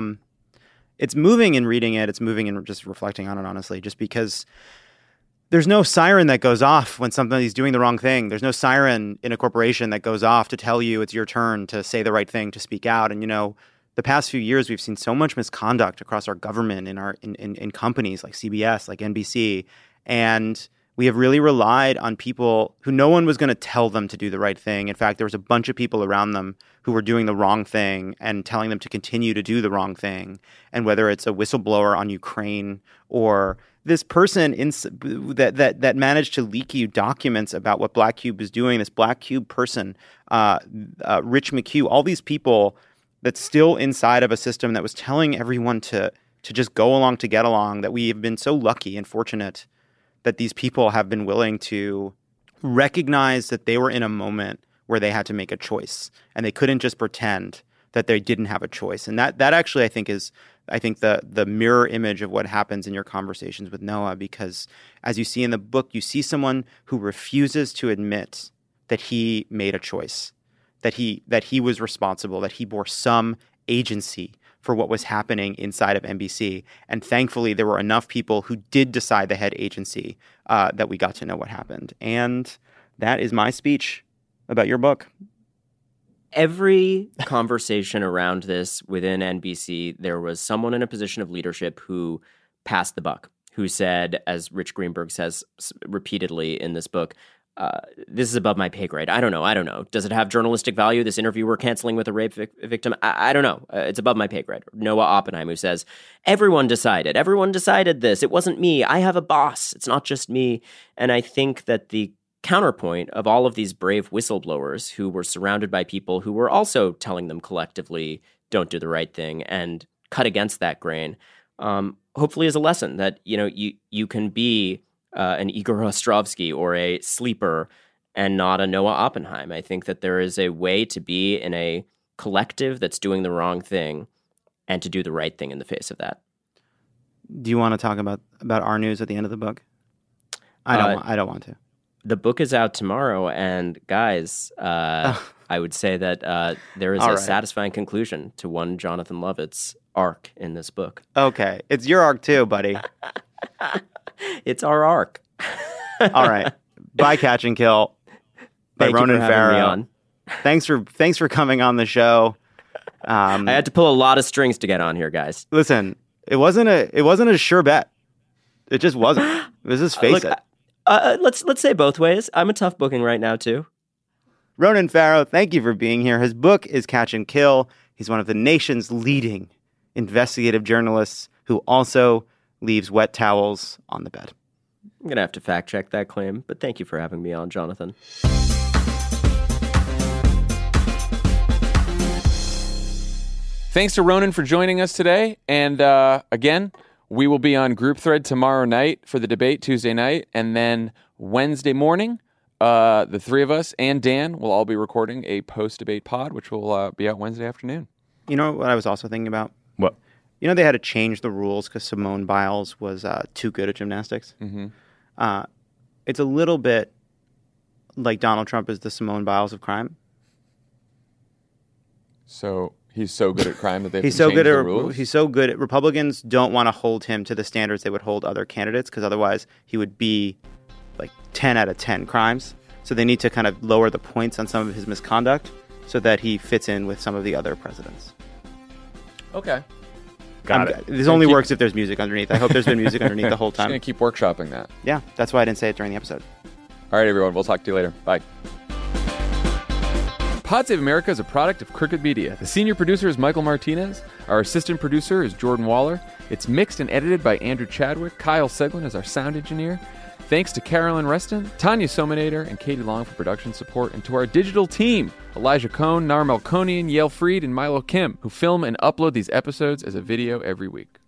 it's moving in reading it. It's moving in just reflecting on it, honestly, just because there's no siren that goes off when somebody's doing the wrong thing. There's no siren in a corporation that goes off to tell you it's your turn to say the right thing, to speak out. And, you know, the past few years, we've seen so much misconduct across our government in companies like CBS, like NBC, and we have really relied on people who no one was going to tell them to do the right thing. In fact, there was a bunch of people around them who were doing the wrong thing and telling them to continue to do the wrong thing. And whether it's a whistleblower on Ukraine or this person that managed to leak you documents about what Black Cube is doing, this Black Cube person, Rich McHugh, all these people that's still inside of a system that was telling everyone to just go along to get along, that we have been so lucky and fortunate that these people have been willing to recognize that they were in a moment where they had to make a choice and they couldn't just pretend that they didn't have a choice. And that actually, I think the mirror image of what happens in your conversations with Noah, because as you see in the book, you see someone who refuses to admit that he made a choice, that he was responsible, that he bore some agency for what was happening inside of NBC. And thankfully, there were enough people who did decide they had agency that we got to know what happened. And that is my speech about your book. Every conversation around this within NBC, there was someone in a position of leadership who passed the buck, who said, as Rich Greenberg says repeatedly in this book, this is above my pay grade. I don't know. Does it have journalistic value? This interview we're canceling with a rape victim? I don't know. It's above my pay grade. Noah Oppenheim, who says, everyone decided this. It wasn't me. I have a boss. It's not just me. And I think that the counterpoint of all of these brave whistleblowers who were surrounded by people who were also telling them collectively, don't do the right thing and cut against that grain, hopefully is a lesson that, you know, you can be an Igor Ostrovsky or a Sleeper and not a Noah Oppenheim. I think that there is a way to be in a collective that's doing the wrong thing and to do the right thing in the face of that. Do you want to talk about our news at the end of the book? I don't want to. The book is out tomorrow, and guys, I would say that there is satisfying conclusion to one Jonathan Lovett's arc in this book. Okay. It's your arc too, buddy. It's our arc. All right. Bye, Catch and Kill. By Thank Ronan you for having me Farrow. on. Thanks for coming on the show. I had to pull a lot of strings to get on here, guys. Listen, it wasn't a sure bet. It just wasn't. Let's just face it. Let's say both ways. I'm a tough booking right now too. Ronan Farrow, thank you for being here. His book is Catch and Kill. He's one of the nation's leading investigative journalists who also leaves wet towels on the bed. I'm going to have to fact check that claim, but thank you for having me on, Jonathan. Thanks to Ronan for joining us today. And again, we will be on Group Thread tomorrow night for the debate, Tuesday night. And then Wednesday morning, the three of us and Dan will all be recording a post-debate pod, which will be out Wednesday afternoon. You know what I was also thinking about? What? You know they had to change the rules because Simone Biles was too good at gymnastics? Mm-hmm. It's a little bit like Donald Trump is the Simone Biles of crime. So he's so good at crime that they have He's to so change good the at rules? He's so good at Republicans don't want to hold him to the standards they would hold other candidates because otherwise he would be like 10 out of 10 crimes. So they need to kind of lower the points on some of his misconduct so that he fits in with some of the other presidents. Okay. Got it. This only works if there's music underneath. I hope there's been music underneath the whole Just going time. to keep workshopping that. Yeah, that's why I didn't say it during the episode. All right, everyone. We'll talk to you later. Bye. Pod Save America is a product of Crooked Media. The senior producer is Michael Martinez. Our assistant producer is Jordan Waller. It's mixed and edited by Andrew Chadwick. Kyle Seglin is our sound engineer. Thanks to Carolyn Reston, Tanya Sominator, and Katie Long for production support, and to our digital team, Elijah Cohn, Nar Melkonian, Yale Freed, and Milo Kim, who film and upload these episodes as a video every week.